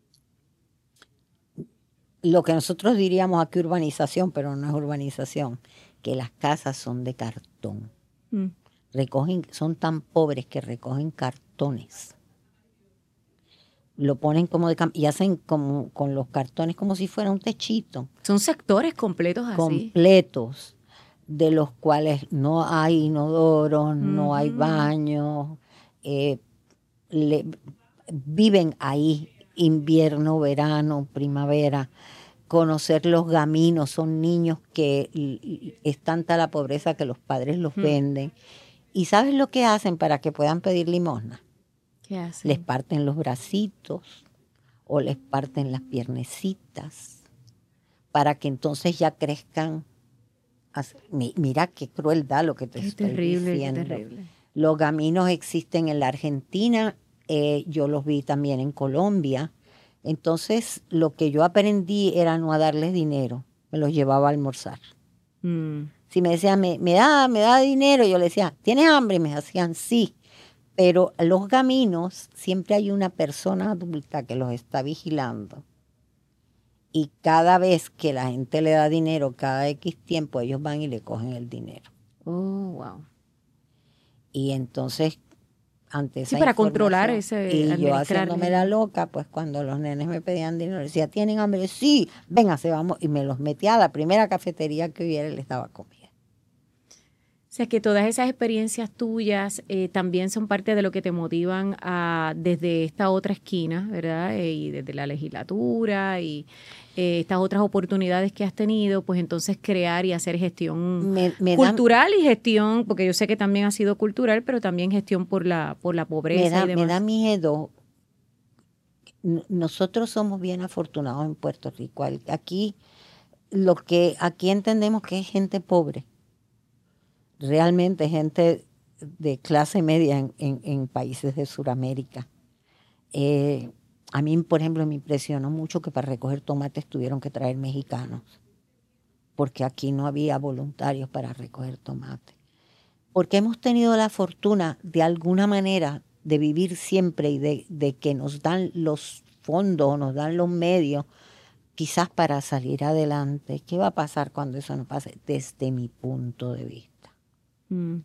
lo que nosotros diríamos aquí urbanización, pero no es urbanización, que las casas son de cartón. Mm. Recogen, son tan pobres que recogen cartones. Lo ponen como de y hacen como con los cartones como si fuera un techito. Son sectores completos así. Completos, de los cuales no hay inodoros, mm-hmm. no hay baños, eh, le, viven ahí invierno, verano, primavera. Conocer los gaminos, son niños que es tanta la pobreza que los padres los mm. venden. ¿Y sabes lo que hacen para que puedan pedir limosna? ¿Qué hacen? Les parten los bracitos o les parten las piernecitas para que entonces ya crezcan. Mira qué crueldad lo que te qué estoy terrible, diciendo. Qué terrible. Los gaminos existen en la Argentina, eh, yo los vi también en Colombia. Entonces, lo que yo aprendí era no a darles dinero, me los llevaba a almorzar. Mm. Si me decían, me, me, da, me da dinero, yo le decía, ¿tienes hambre? Y me decían, sí. Pero los gaminos, siempre hay una persona adulta que los está vigilando. Y cada vez que la gente le da dinero, cada X tiempo, ellos van y le cogen el dinero. Oh, wow. Y entonces... Ante sí, para controlar ese... Y yo haciéndome la loca, pues cuando los nenes me pedían dinero, decía, ¿tienen hambre? Sí, véngase, vamos. Y me los metía a la primera cafetería que hubiera y les daba comida. O sea, que todas esas experiencias tuyas eh, también son parte de lo que te motivan a, desde esta otra esquina, ¿verdad? Eh, y desde la legislatura y eh, estas otras oportunidades que has tenido, pues entonces crear y hacer gestión me, me cultural da, y gestión, porque yo sé que también ha sido cultural, pero también gestión por la, por la pobreza me da, y demás. Me da miedo. Nosotros somos bien afortunados en Puerto Rico. Aquí, lo que aquí entendemos que es gente pobre. Realmente gente de clase media en, en, en países de Sudamérica. Eh, a mí, por ejemplo, me impresionó mucho que para recoger tomates tuvieron que traer mexicanos, porque aquí no había voluntarios para recoger tomates. Porque hemos tenido la fortuna, de alguna manera, de vivir siempre y de, de que nos dan los fondos, nos dan los medios, quizás para salir adelante. ¿Qué va a pasar cuando eso no pase? Desde mi punto de vista. Mm.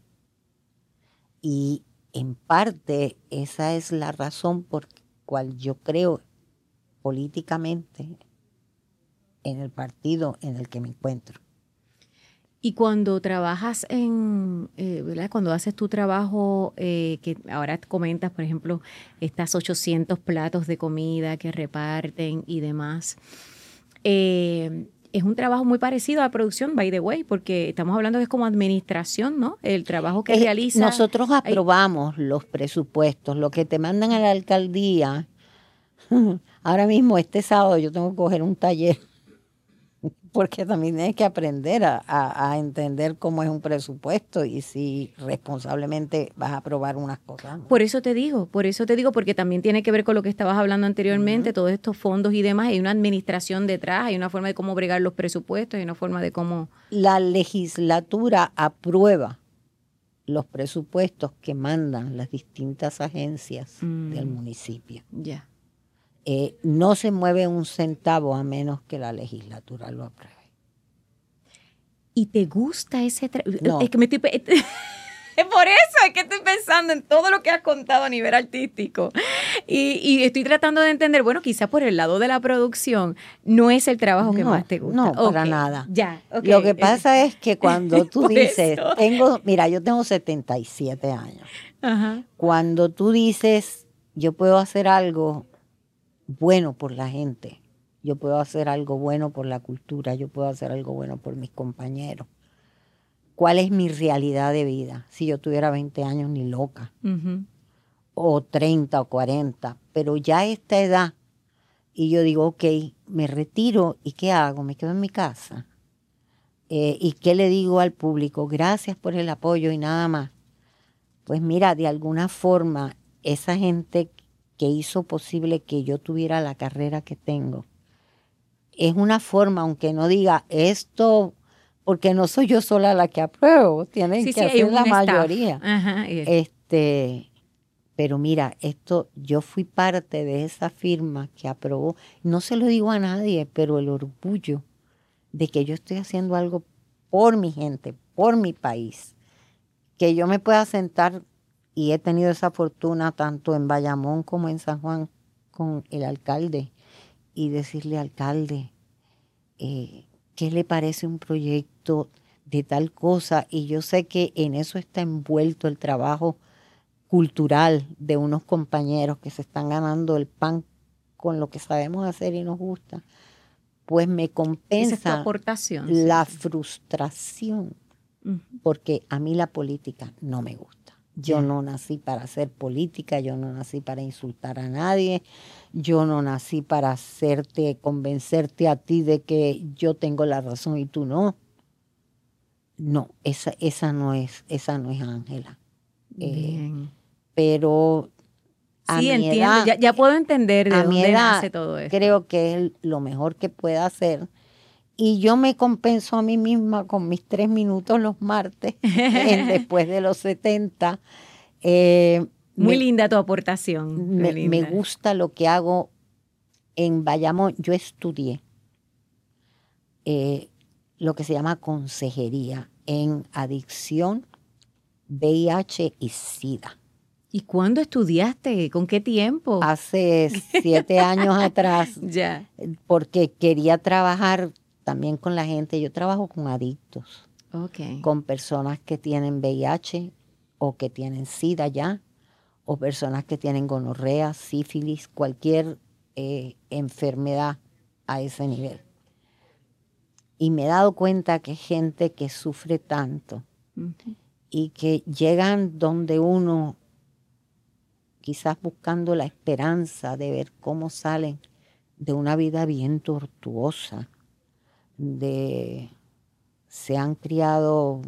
Y en parte esa es la razón por cual yo creo políticamente en el partido en el que me encuentro. Y cuando trabajas en, eh, ¿verdad? Cuando haces tu trabajo, eh, que ahora comentas, por ejemplo, estas ochocientos platos de comida que reparten y demás, eh, es un trabajo muy parecido a la producción, by the way, porque estamos hablando que es como administración, ¿no? El trabajo que eh, realiza. Nosotros aprobamos hay... los presupuestos, lo que te mandan a la alcaldía. Ahora mismo, este sábado, yo tengo que coger un taller, porque también tienes que aprender a, a, a entender cómo es un presupuesto y si responsablemente vas a aprobar unas cosas. Por eso te digo, por eso te digo, porque también tiene que ver con lo que estabas hablando anteriormente, uh-huh. todos estos fondos y demás, hay una administración detrás, hay una forma de cómo bregar los presupuestos, hay una forma de cómo... La legislatura aprueba los presupuestos que mandan las distintas agencias mm. del municipio. Ya. Yeah. Eh, no se mueve un centavo a menos que la legislatura lo apruebe. ¿Y te gusta ese trabajo? No. Es que me estoy... Es por eso es que estoy pensando en todo lo que has contado a nivel artístico. Y, y estoy tratando de entender, bueno, quizás por el lado de la producción, no es el trabajo que no, más te gusta. No, okay, para nada. Ya, okay. Lo que pasa es que cuando tú Por dices, eso. tengo, mira, yo tengo setenta y siete años. Ajá. Cuando tú dices, yo puedo hacer algo bueno por la gente, yo puedo hacer algo bueno por la cultura, yo puedo hacer algo bueno por mis compañeros. ¿Cuál es mi realidad de vida? Si yo tuviera veinte años, ni loca. Uh-huh. O treinta o cuarenta. Pero ya a esta edad, y yo digo, ok, me retiro, ¿y qué hago? Me quedo en mi casa. Eh, ¿Y qué le digo al público? Gracias por el apoyo y nada más. Pues mira, de alguna forma, esa gente que hizo posible que yo tuviera la carrera que tengo, es una forma, aunque no diga esto, porque no soy yo sola la que apruebo, tienen Sí, que sí, hay hacer un la staff. mayoría. Ajá. y- Este, pero mira, esto, yo fui parte de esa firma que aprobó. No se lo digo a nadie, pero el orgullo de que yo estoy haciendo algo por mi gente, por mi país, que yo me pueda sentar, y he tenido esa fortuna tanto en Bayamón como en San Juan con el alcalde, y decirle, alcalde, eh, ¿qué le parece un proyecto de tal cosa? Y yo sé que en eso está envuelto el trabajo cultural de unos compañeros que se están ganando el pan con lo que sabemos hacer y nos gusta, pues me compensa Esa es tu aportación. la sí. frustración, Uh-huh. porque a mí la política no me gusta. Yo Yeah. no nací para hacer política, yo no nací para insultar a nadie, yo no nací para hacerte, convencerte a ti de que yo tengo la razón y tú no. No, esa, esa no es, esa no es Ángela. Bien. Eh, pero a Sí, mi entiendo. edad, Ya, ya puedo entender de a mi dónde edad nace todo esto. creo que es lo mejor que pueda hacer. Y yo me compenso a mí misma con mis tres minutos los martes, en, después de los setenta. Eh, Muy me, linda tu aportación. Muy me, linda. me gusta lo que hago en Bayamón. Yo estudié eh, lo que se llama consejería en adicción, V I H y SIDA. ¿Y cuándo estudiaste? ¿Con qué tiempo? Hace siete años atrás, Ya. porque quería trabajar también con la gente. Yo trabajo con adictos, Ok. con personas que tienen V I H o que tienen SIDA ya, o personas que tienen gonorrea, sífilis, cualquier eh, enfermedad a ese nivel. Y me he dado cuenta que gente que sufre tanto Uh-huh. y que llegan donde uno, quizás buscando la esperanza de ver cómo salen de una vida bien tortuosa, de se han criado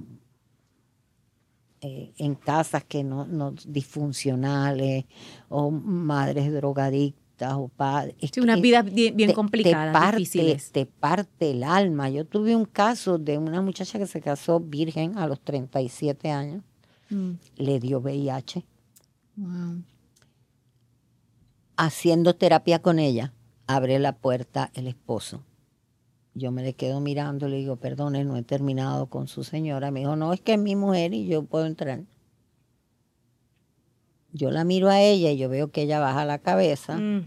eh, en casas que no, no disfuncionales, o madres drogadictas, o padres. Sí, unas vidas bien, bien te, complicadas, te parte, difíciles. Te parte el alma. Yo tuve un caso de una muchacha que se casó virgen a los treinta y siete años, Mm. le dio V I H. Wow. Haciendo terapia con ella, abre la puerta el esposo. Yo me le quedo mirando, le digo, perdone, no he terminado con su señora. Me dijo, no, es que es mi mujer y yo puedo entrar. Yo la miro a ella y yo veo que ella baja la cabeza. Mm.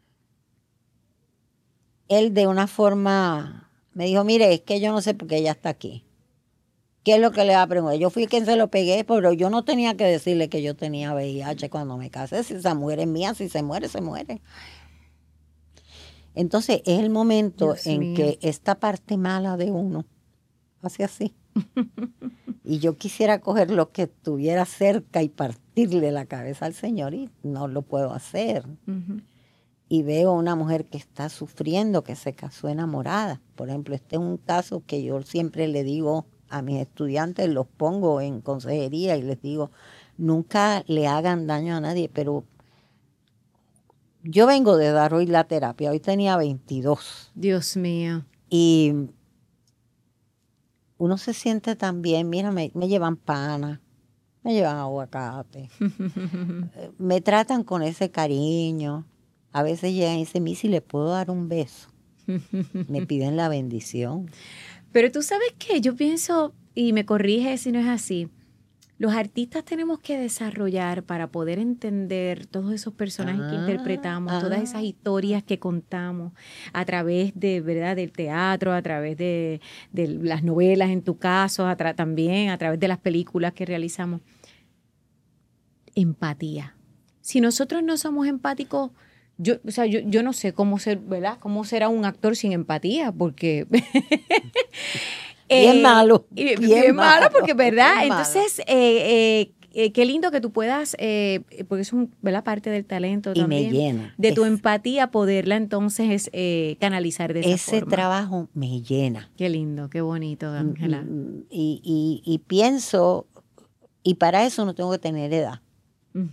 Él de una forma me dijo, mire, es que yo no sé por qué ella está aquí. ¿Qué es lo que le va a preguntar? Yo fui quien se lo pegué, pero yo no tenía que decirle que yo tenía V I H cuando me casé. Si esa mujer es mía, si se muere, se muere. Entonces es el momento Dios en mío. que esta parte mala de uno hace así. Y yo quisiera coger lo que estuviera cerca y partirle la cabeza al Señor, y no lo puedo hacer. Uh-huh. Y veo una mujer que está sufriendo, que se casó enamorada. Por ejemplo, este es un caso que yo siempre le digo a mis estudiantes, los pongo en consejería y les digo, nunca le hagan daño a nadie, pero yo vengo de dar hoy la terapia, hoy tenía veintidós. Dios mío. Y uno se siente tan bien, mira, me, me llevan pana, me llevan aguacate, me tratan con ese cariño. A veces llegan y dicen, mi, si le puedo dar un beso. Me piden la bendición. Pero tú sabes qué, yo pienso, y me corrige si no es así, los artistas tenemos que desarrollar para poder entender todos esos personajes ah, que interpretamos, ah. todas esas historias que contamos a través de, ¿verdad?, del teatro, a través de, de las novelas en tu caso, a tra- también a través de las películas que realizamos. Empatía. Si nosotros no somos empáticos, yo, o sea, yo, yo no sé cómo ser, ¿verdad? Cómo será un actor sin empatía, porque bien eh, malo, bien, bien malo, porque verdad. Entonces, eh, eh, eh, qué lindo que tú puedas, eh, porque es un, ¿verdad?, parte del talento y también, me llena de tu es, empatía, poderla entonces eh, canalizar de esa ese forma. Ese trabajo me llena. Qué lindo, qué bonito, Ángela. Y, y, y pienso, y para eso no tengo que tener edad. Mm.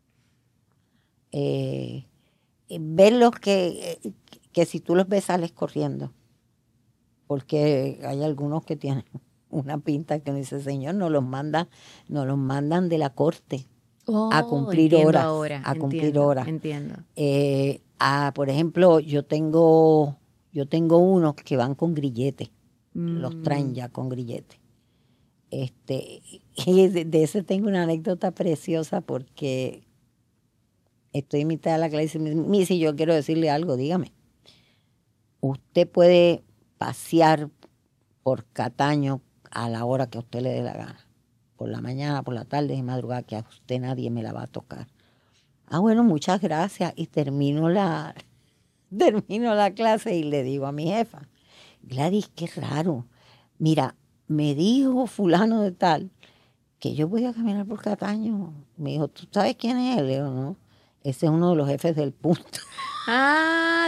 Eh, verlos que, que si tú los ves sales corriendo, porque hay algunos que tienen una pinta que dice, señor, nos los manda, nos los mandan de la corte oh, a cumplir horas, ahora, a cumplir entiendo, horas. Entiendo. Eh, a, por ejemplo, yo tengo, yo tengo unos que van con grillete, mm. los traen ya con grillete. Este, y de, de ese tengo una anécdota preciosa porque estoy en mitad de la clase y me dice, Missy, yo quiero decirle algo, dígame. Usted puede pasear por Cataño a la hora que a usted le dé la gana. Por la mañana, por la tarde y madrugada, que a usted nadie me la va a tocar. Ah, bueno, muchas gracias. Y termino la, termino la clase y le digo a mi jefa, Gladys, qué raro. Mira, me dijo fulano de tal que yo voy a caminar por Cataño. Me dijo, ¿tú sabes quién es él? Le digo, no. Ese es uno de los jefes del punto. Ah,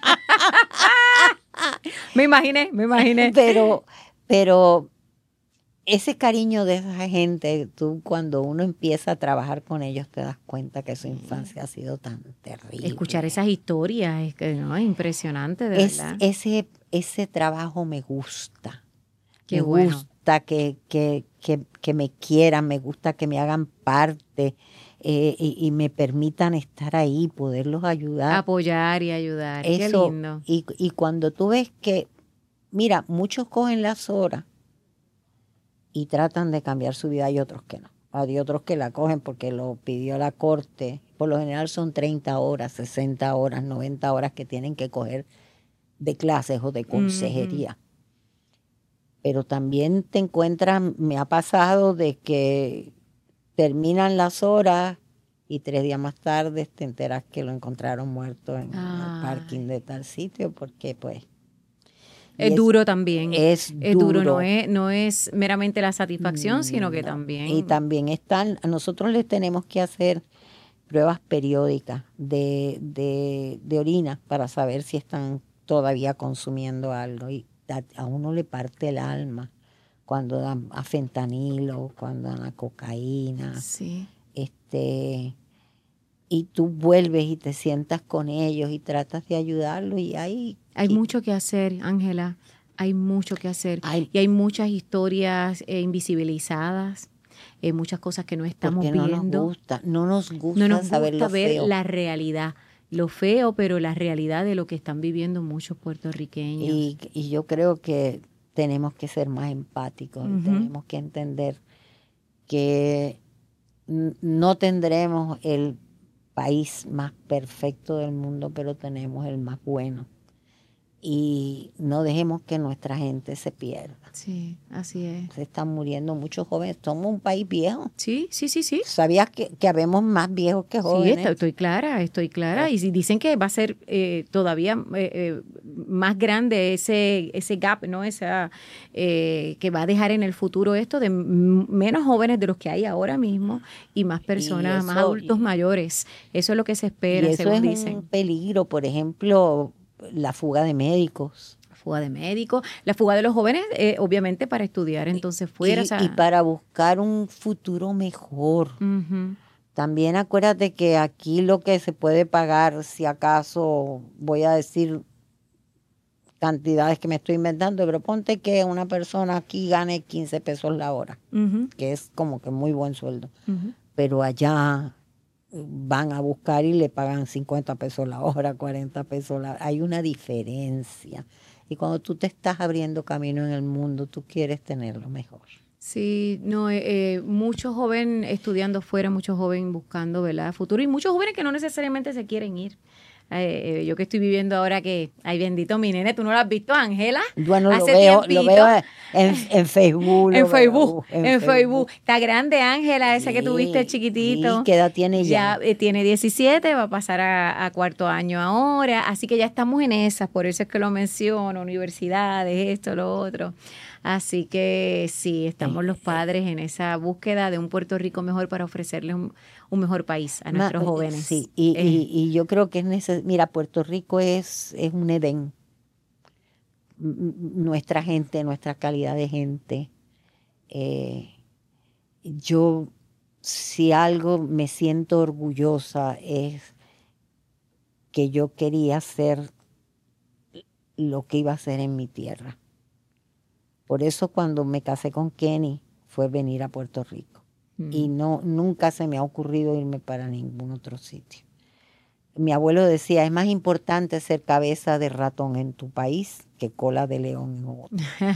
me imaginé, me imaginé. Pero, pero ese cariño de esa gente, tú cuando uno empieza a trabajar con ellos te das cuenta que su infancia ha sido tan terrible. Escuchar esas historias es, que, ¿no? es impresionante, de es, verdad. Ese, ese trabajo me gusta. Qué me bueno. gusta que, que, que, que me quieran, me gusta que me hagan parte. Eh, y, y me permitan estar ahí, poderlos ayudar. Apoyar y ayudar. Eso, qué lindo. Y, y cuando tú ves que, mira, muchos cogen las horas y tratan de cambiar su vida, hay otros que no. Hay otros que la cogen porque lo pidió la corte. Por lo general son treinta horas, sesenta horas, noventa horas que tienen que coger de clases o de consejería. Uh-huh. Pero también te encuentras, me ha pasado de que terminan las horas y tres días más tarde te enteras que lo encontraron muerto en Ay. el parking de tal sitio, porque pues... Es, es duro también. Es, es duro. duro, no es, no es meramente la satisfacción, sino que no. también... Y también están, a nosotros les tenemos que hacer pruebas periódicas de, de, de orina para saber si están todavía consumiendo algo. Y a, a uno le parte el alma cuando dan a fentanilo, cuando dan a cocaína, sí. este, y tú vuelves y te sientas con ellos y tratas de ayudarlos y hay... Hay mucho que hacer, Ángela, hay mucho que hacer hay, y hay muchas historias eh, invisibilizadas, eh, muchas cosas que no estamos porque viendo. No nos gusta, no nos gusta, no nos saber gusta lo ver feo. la realidad. Lo feo, pero la realidad de lo que están viviendo muchos puertorriqueños. Y, y yo creo que tenemos que ser más empáticos uh-huh. y tenemos que entender que no tendremos el país más perfecto del mundo, pero tenemos el más bueno. Y no dejemos que nuestra gente se pierda. Sí, así es. Se están muriendo muchos jóvenes. Somos un país viejo. Sí, sí, sí, sí. ¿Sabías que, que habemos más viejos que jóvenes? Sí, estoy, estoy clara, estoy clara. Oh. Y dicen que va a ser eh, todavía eh, eh, más grande ese ese gap, ¿no? Esa eh, que va a dejar en el futuro esto de m- menos jóvenes de los que hay ahora mismo y más personas, y eso, más adultos y, mayores. Eso es lo que se espera, y eso según es dicen. Un peligro, por ejemplo, la fuga de médicos. La fuga de médicos, la fuga de los jóvenes, eh, obviamente para estudiar entonces fuera. Y, o sea, y para buscar un futuro mejor. Uh-huh. También acuérdate que aquí lo que se puede pagar, si acaso voy a decir cantidades que me estoy inventando, pero ponte que una persona aquí gane quince pesos la hora, uh-huh. que es como que muy buen sueldo. Uh-huh. Pero allá van a buscar y le pagan cincuenta pesos la hora, cuarenta pesos la hora. Hay una diferencia. Y cuando tú te estás abriendo camino en el mundo, tú quieres tenerlo mejor. Sí, no, eh, eh, muchos jóvenes estudiando fuera, muchos jóvenes buscando, ¿verdad?, futuro, y muchos jóvenes que no necesariamente se quieren ir. Eh, eh, yo que estoy viviendo ahora que, ay bendito mi nene, ¿tú no lo has visto, Ángela? Bueno, Hace lo veo, tiempito. lo veo en, en Facebook. En lo Facebook, veo, en, en Facebook. Facebook. Está grande Ángela, esa que tuviste Sí, chiquitito. sí, ¿qué edad tiene Ya ya? eh, tiene diecisiete, va a pasar a, a cuarto año ahora, así que ya estamos en esas, por eso es que lo menciono, universidades, esto, lo otro. Así que sí, estamos los padres en esa búsqueda de un Puerto Rico mejor para ofrecerles un, un mejor país a Ma- nuestros eh, jóvenes. Sí, y, Eh, y, y yo creo que es necesario. Mira, Puerto Rico es, es un Edén. M- m- Nuestra gente, nuestra calidad de gente. Eh, yo, si algo me siento orgullosa es que yo quería hacer lo que iba a hacer en mi tierra. Por eso cuando me casé con Kenny fue venir a Puerto Rico. mm. Y no, nunca se me ha ocurrido irme para ningún otro sitio. Mi abuelo decía, es más importante ser cabeza de ratón en tu país que cola de león en otro.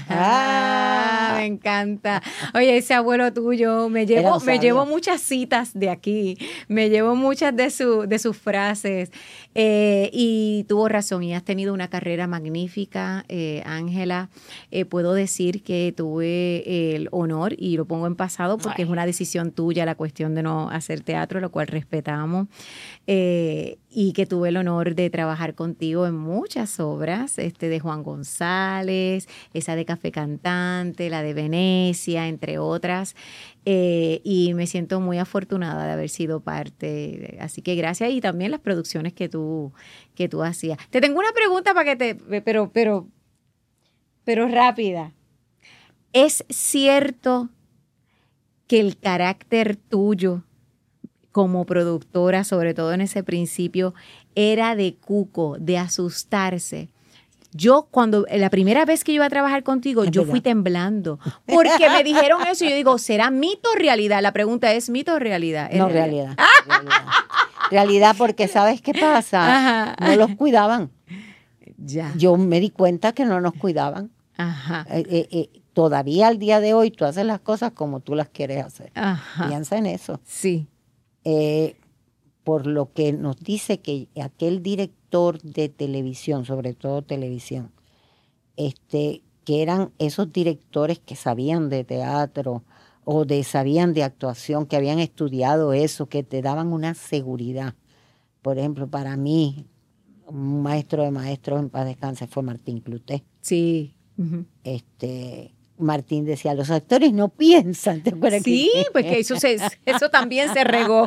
Ah, me encanta. Oye, ese abuelo tuyo, me Era llevo, un me sabio. llevo muchas citas de aquí, me llevo muchas de, su, de sus frases. Eh, y tuvo razón, y has tenido una carrera magnífica, eh, Ángela. Eh, puedo decir que tuve el honor, y lo pongo en pasado porque Ay. es una decisión tuya la cuestión de no hacer teatro, lo cual respetamos. Eh, y que tuve el honor de trabajar contigo en muchas obras, este de Juan González, esa de Café Cantante, la de Venecia, entre otras, eh, y me siento muy afortunada de haber sido parte, así que gracias, y también las producciones que tú, que tú hacías. Te tengo una pregunta para que te, pero, pero, pero rápida. ¿Es cierto que el carácter tuyo como productora, sobre todo en ese principio, era de cuco, de asustarse? Yo, cuando la primera vez que yo iba a trabajar contigo, Es yo verdad. fui temblando, porque me dijeron eso y yo digo, ¿será mito o realidad? La pregunta es, ¿mito o realidad? No, Es realidad. Realidad, realidad porque ¿sabes qué pasa? Ajá. No los cuidaban. Ya. Yo me di cuenta que no nos cuidaban. Ajá. Eh, eh, eh, todavía al día de hoy tú haces las cosas como tú las quieres hacer. Ajá. Piensa en eso. Sí. Eh, por lo que nos dice que aquel director de televisión, sobre todo televisión, este, que eran esos directores que sabían de teatro o de sabían de actuación, que habían estudiado eso, que te daban una seguridad. Por ejemplo, para mí, un maestro de maestros en paz descanse fue Martín Cluté. Sí. Uh-huh. Este, Martín decía, los actores no piensan. ¿Te acuerdas? Sí, que, pues que eso, se, eso también se regó.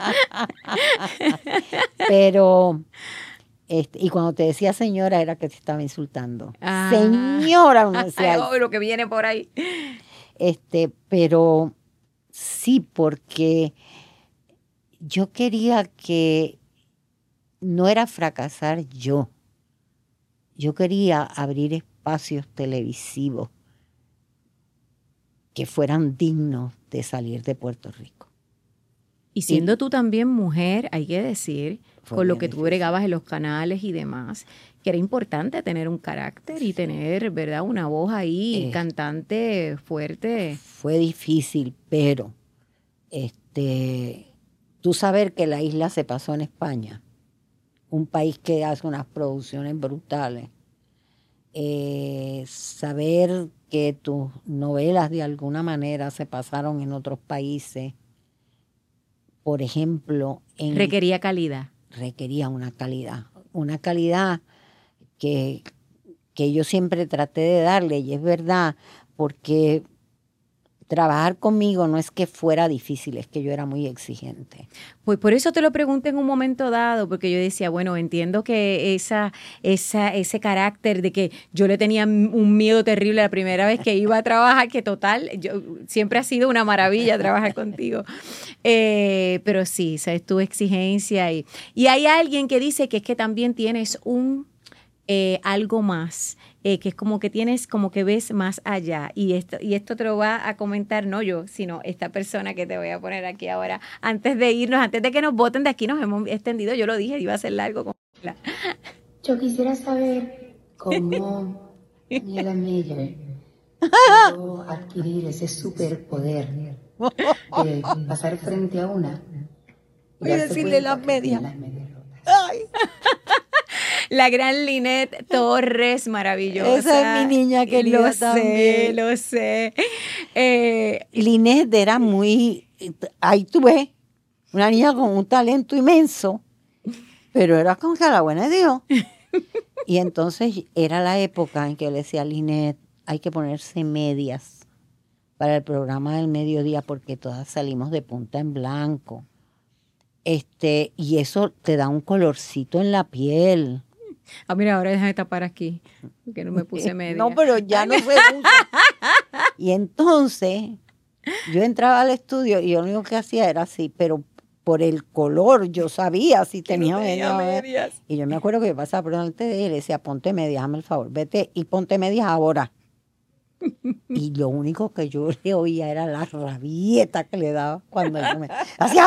Pero, este, y cuando te decía señora era que te estaba insultando. Ah. Señora, uno decía. Ay, lo que viene por ahí. Este, pero sí, porque yo quería que no era fracasar yo. Yo quería abrir espacios televisivos que fueran dignos de salir de Puerto Rico. Y siendo y, tú también mujer, hay que decir, con lo que difícil. tú bregabas en los canales y demás, que era importante tener un carácter y tener, ¿verdad?, una voz ahí, eh, cantante fuerte. Fue difícil, pero este, tú saber que la isla se pasó en España, un país que hace unas producciones brutales, eh, saber que tus novelas de alguna manera se pasaron en otros países, por ejemplo... En, requería calidad. Requería una calidad, una calidad que, que yo siempre traté de darle, y es verdad, porque trabajar conmigo no es que fuera difícil, es que yo era muy exigente. Pues por eso te lo pregunté en un momento dado, porque yo decía, bueno, entiendo que esa, esa, ese carácter de que yo le tenía un miedo terrible la primera vez que iba a trabajar, que total, yo, siempre ha sido una maravilla trabajar contigo. Eh, pero sí, sabes, tu exigencia. Y, y hay alguien que dice que es que también tienes un eh, algo más. Eh, que es como que tienes, como que ves más allá. Y esto, y esto te lo va a comentar, no yo, sino esta persona que te voy a poner aquí ahora. Antes de irnos, antes de que nos voten de aquí, nos hemos extendido. Yo lo dije, iba a ser largo. Con la... Yo quisiera saber cómo Daniela Meyer Puedo adquirir ese superpoder de pasar frente a una Voy a decirle las medias. las medias rotas. Ay, La gran Linet Torres, maravillosa. esa es mi niña querida lo también. sé, lo sé. Eh, Linet era muy, ahí tú ves, una niña con un talento inmenso, pero era con que la buena de Dios. Y entonces era la época en que le decía a Linet, hay que ponerse medias para el programa del mediodía porque todas salimos de punta en blanco. Este, y eso te da un colorcito en la piel. ah, mira, ahora déjame tapar aquí, porque no me puse media. No, pero ya no se usa. Y entonces yo entraba al estudio y yo lo único que hacía era así, pero por el color yo sabía si tenía no tenía medias. medias. Y yo me acuerdo que yo pasaba por delante de él y le decía, ponte medias, hazme el favor, vete y ponte medias ahora. Y lo único que yo le oía era la rabieta que le daba cuando yo me hacía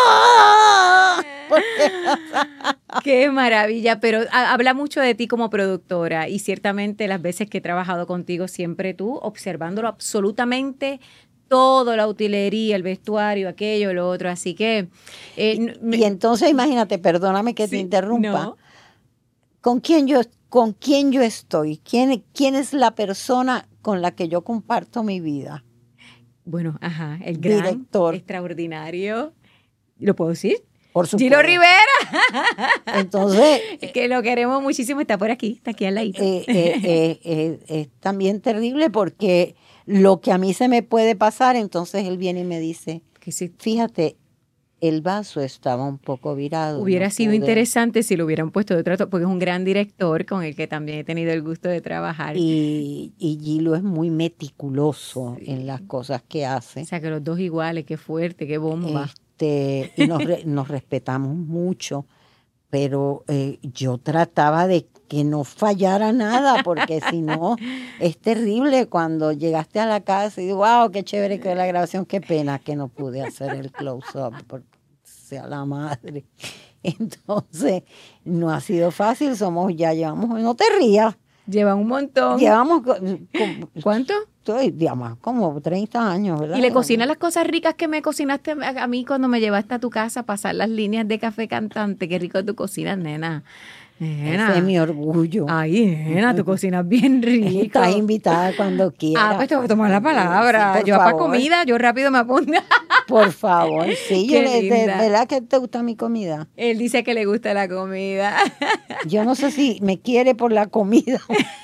¡ah! Porque- Qué maravilla, pero ha- habla mucho de ti como productora y ciertamente las veces que he trabajado contigo, siempre tú observándolo absolutamente todo, la utilería, el vestuario, aquello, lo otro, así que... eh, n- me- Y entonces imagínate, perdóname que te sí, interrumpa, no. ¿con quién yo, con quién yo estoy? ¿Quién, ¿Quién es la persona con la que yo comparto mi vida? Bueno, ajá, el gran, Director. extraordinario, ¿lo puedo decir? Por supuesto. Gilo Rivera, Entonces, que lo queremos muchísimo, está por aquí, está aquí al ladito. eh, eh, eh, eh, es también terrible porque lo que a mí se me puede pasar, entonces él viene y me dice, que si fíjate, el vaso estaba un poco virado. hubiera no sido pude". interesante si lo hubieran puesto de trato, porque es un gran director con el que también he tenido el gusto de trabajar. Y, y Gilo es muy meticuloso Sí. en las cosas que hace. O sea, que los dos iguales, qué fuerte, qué bomba. Este, y nos, re- nos respetamos mucho, pero eh, yo trataba de que no fallara nada, porque si no, es terrible cuando llegaste a la casa y digo, wow, qué chévere que la grabación, qué pena que no pude hacer el close-up, porque sea la madre. Entonces, no ha sido fácil, somos, ya llevamos, no te rías, Llevan un montón. llevamos, co- co- ¿Cuánto? estoy, digamos, como treinta años, ¿verdad? Y le cocinas las cosas ricas que me cocinaste a a mí cuando me llevaste a tu casa a pasar las líneas de café cantante. Qué rico tú cocinas, nena. Nena. Ese es mi orgullo. Ay, nena, tú cocinas bien rico. Estás invitada cuando quieras. Ah, pues te voy a tomar la palabra. Sí, por Yo para favor. comida, yo rápido me apunto. Por favor, sí, yo Qué le- de linda. verdad que te gusta mi comida. Él dice que le gusta la comida. Yo no sé si me quiere por la comida,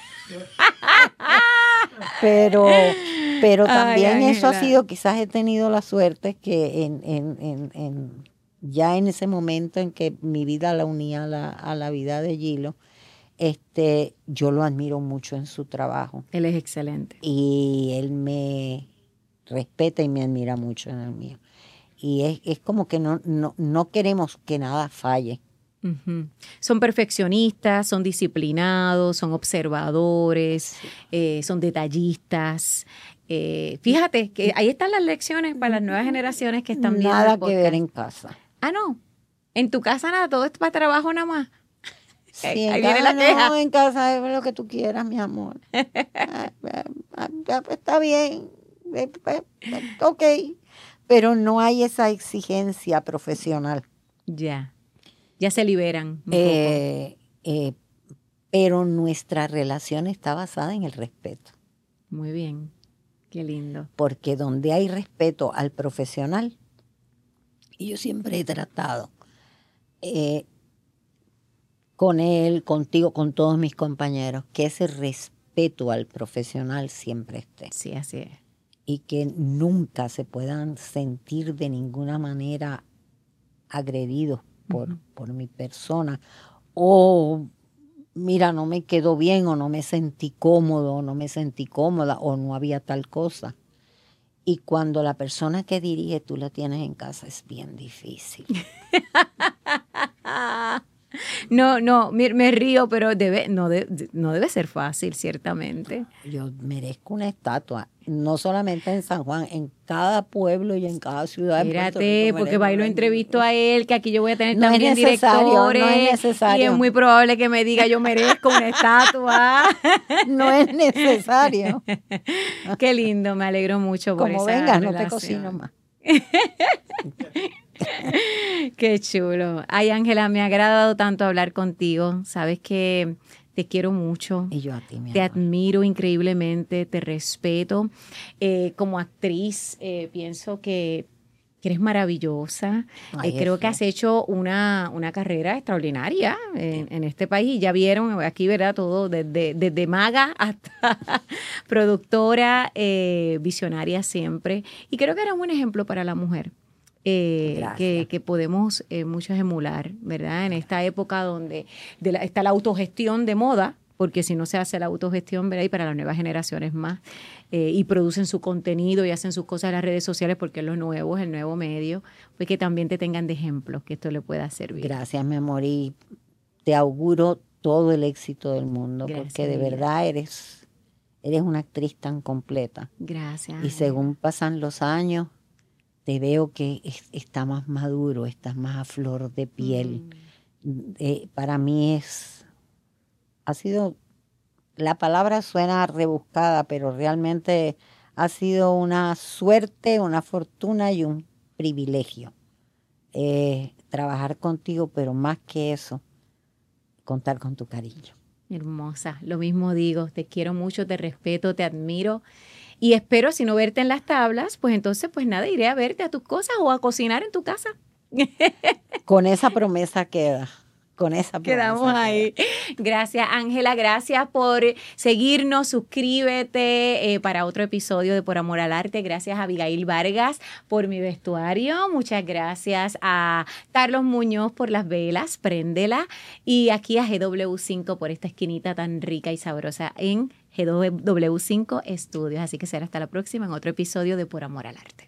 pero, pero Ay, también eso ha Ángela. sido, quizás he tenido la suerte que en, en, en, en- ya en ese momento en que mi vida la unía a la, a la vida de Gilo, este, yo lo admiro mucho en su trabajo Él es excelente. y él me respeta y me admira mucho en el mío. Y es, es como que no, no, no queremos que nada falle. Ujú. Son perfeccionistas, son disciplinados, son observadores, eh, son detallistas. Eh, fíjate que ahí están las lecciones para las nuevas generaciones que están viendo Nada el que podcast. ver en casa. Ah, no. En tu casa nada, todo es para trabajo nada más. Sí, Ahí en viene casa la queja. no, en casa es lo que tú quieras, mi amor. Ah, ah, ah, ah, pues está bien, eh, pues, eh, ok, pero no hay esa exigencia profesional. Ya. Ya se liberan un Eh, eh, pero nuestra relación está basada en el respeto, poco. Muy bien. Qué lindo. porque donde hay respeto al profesional, y yo siempre he tratado eh, con él, contigo, con todos mis compañeros, que ese respeto al profesional siempre esté. Sí, así es. Y que nunca se puedan sentir de ninguna manera agredidos por, Ujú. por mi persona. O, mira, no me quedó bien, o no me sentí cómodo, o no me sentí cómoda, o no había tal cosa. Y cuando la persona que dirige tú la tienes en casa es bien difícil. No, no, me, me río, pero debe, no, de, no debe ser fácil, ciertamente. Yo merezco una estatua, no solamente en San Juan, en cada pueblo y en cada ciudad. Espérate, porque va y lo entrevisto a él, que aquí yo voy a tener no también es necesario, directores. No es necesario. Y es muy probable que me diga, yo merezco una estatua. No es necesario. Qué lindo, me alegro mucho por Como esa vengas, no relación. te cocino más. Qué chulo. Ay, Ángela, me ha agradado tanto hablar contigo. Sabes que te quiero mucho. Y yo a ti, mi Te amor. admiro increíblemente, te respeto. Eh, como actriz, eh, pienso que, que eres maravillosa. Ay, Eh, creo eso. que has hecho una, una carrera extraordinaria en, en este país. Ya vieron aquí, ¿verdad? Todo, desde, desde maga hasta productora, eh, visionaria siempre. Y creo que eres un ejemplo para la mujer. Eh, que, que podemos eh, muchos emular, ¿verdad? En esta época donde de la, está la autogestión de moda, porque si no se hace la autogestión, ¿verdad? Y para las nuevas generaciones más, eh, y producen su contenido y hacen sus cosas en las redes sociales porque es lo nuevo, es el nuevo medio, pues que también te tengan de ejemplo, que esto le pueda servir. Gracias, mi amor, y te auguro todo el éxito del mundo, Gracias, porque de Miguel. verdad eres, eres una actriz tan completa. Gracias. Y según pasan los años, te veo que es, está más maduro, estás más a flor de piel. Mm. Eh, para mí es, ha sido, la palabra suena rebuscada, pero realmente ha sido una suerte, una fortuna y un privilegio. Eh, trabajar contigo, pero más que eso, contar con tu cariño. Hermosa, lo mismo digo, te quiero mucho, te respeto, te admiro. Y espero, si no verte en las tablas, pues entonces, pues nada, iré a verte a tus cosas o a cocinar en tu casa. Con esa promesa queda. Con esa promesa Quedamos ahí. queda. Gracias, Ángela. Gracias por seguirnos. Suscríbete eh, para otro episodio de Por Amor al Arte. Gracias a Abigail Vargas por mi vestuario. Muchas gracias a Carlos Muñoz por las velas. Préndela. Y aquí a G W cinco por esta esquinita tan rica y sabrosa en G W cinco Estudios. Así que será hasta la próxima en otro episodio de Por Amor al Arte.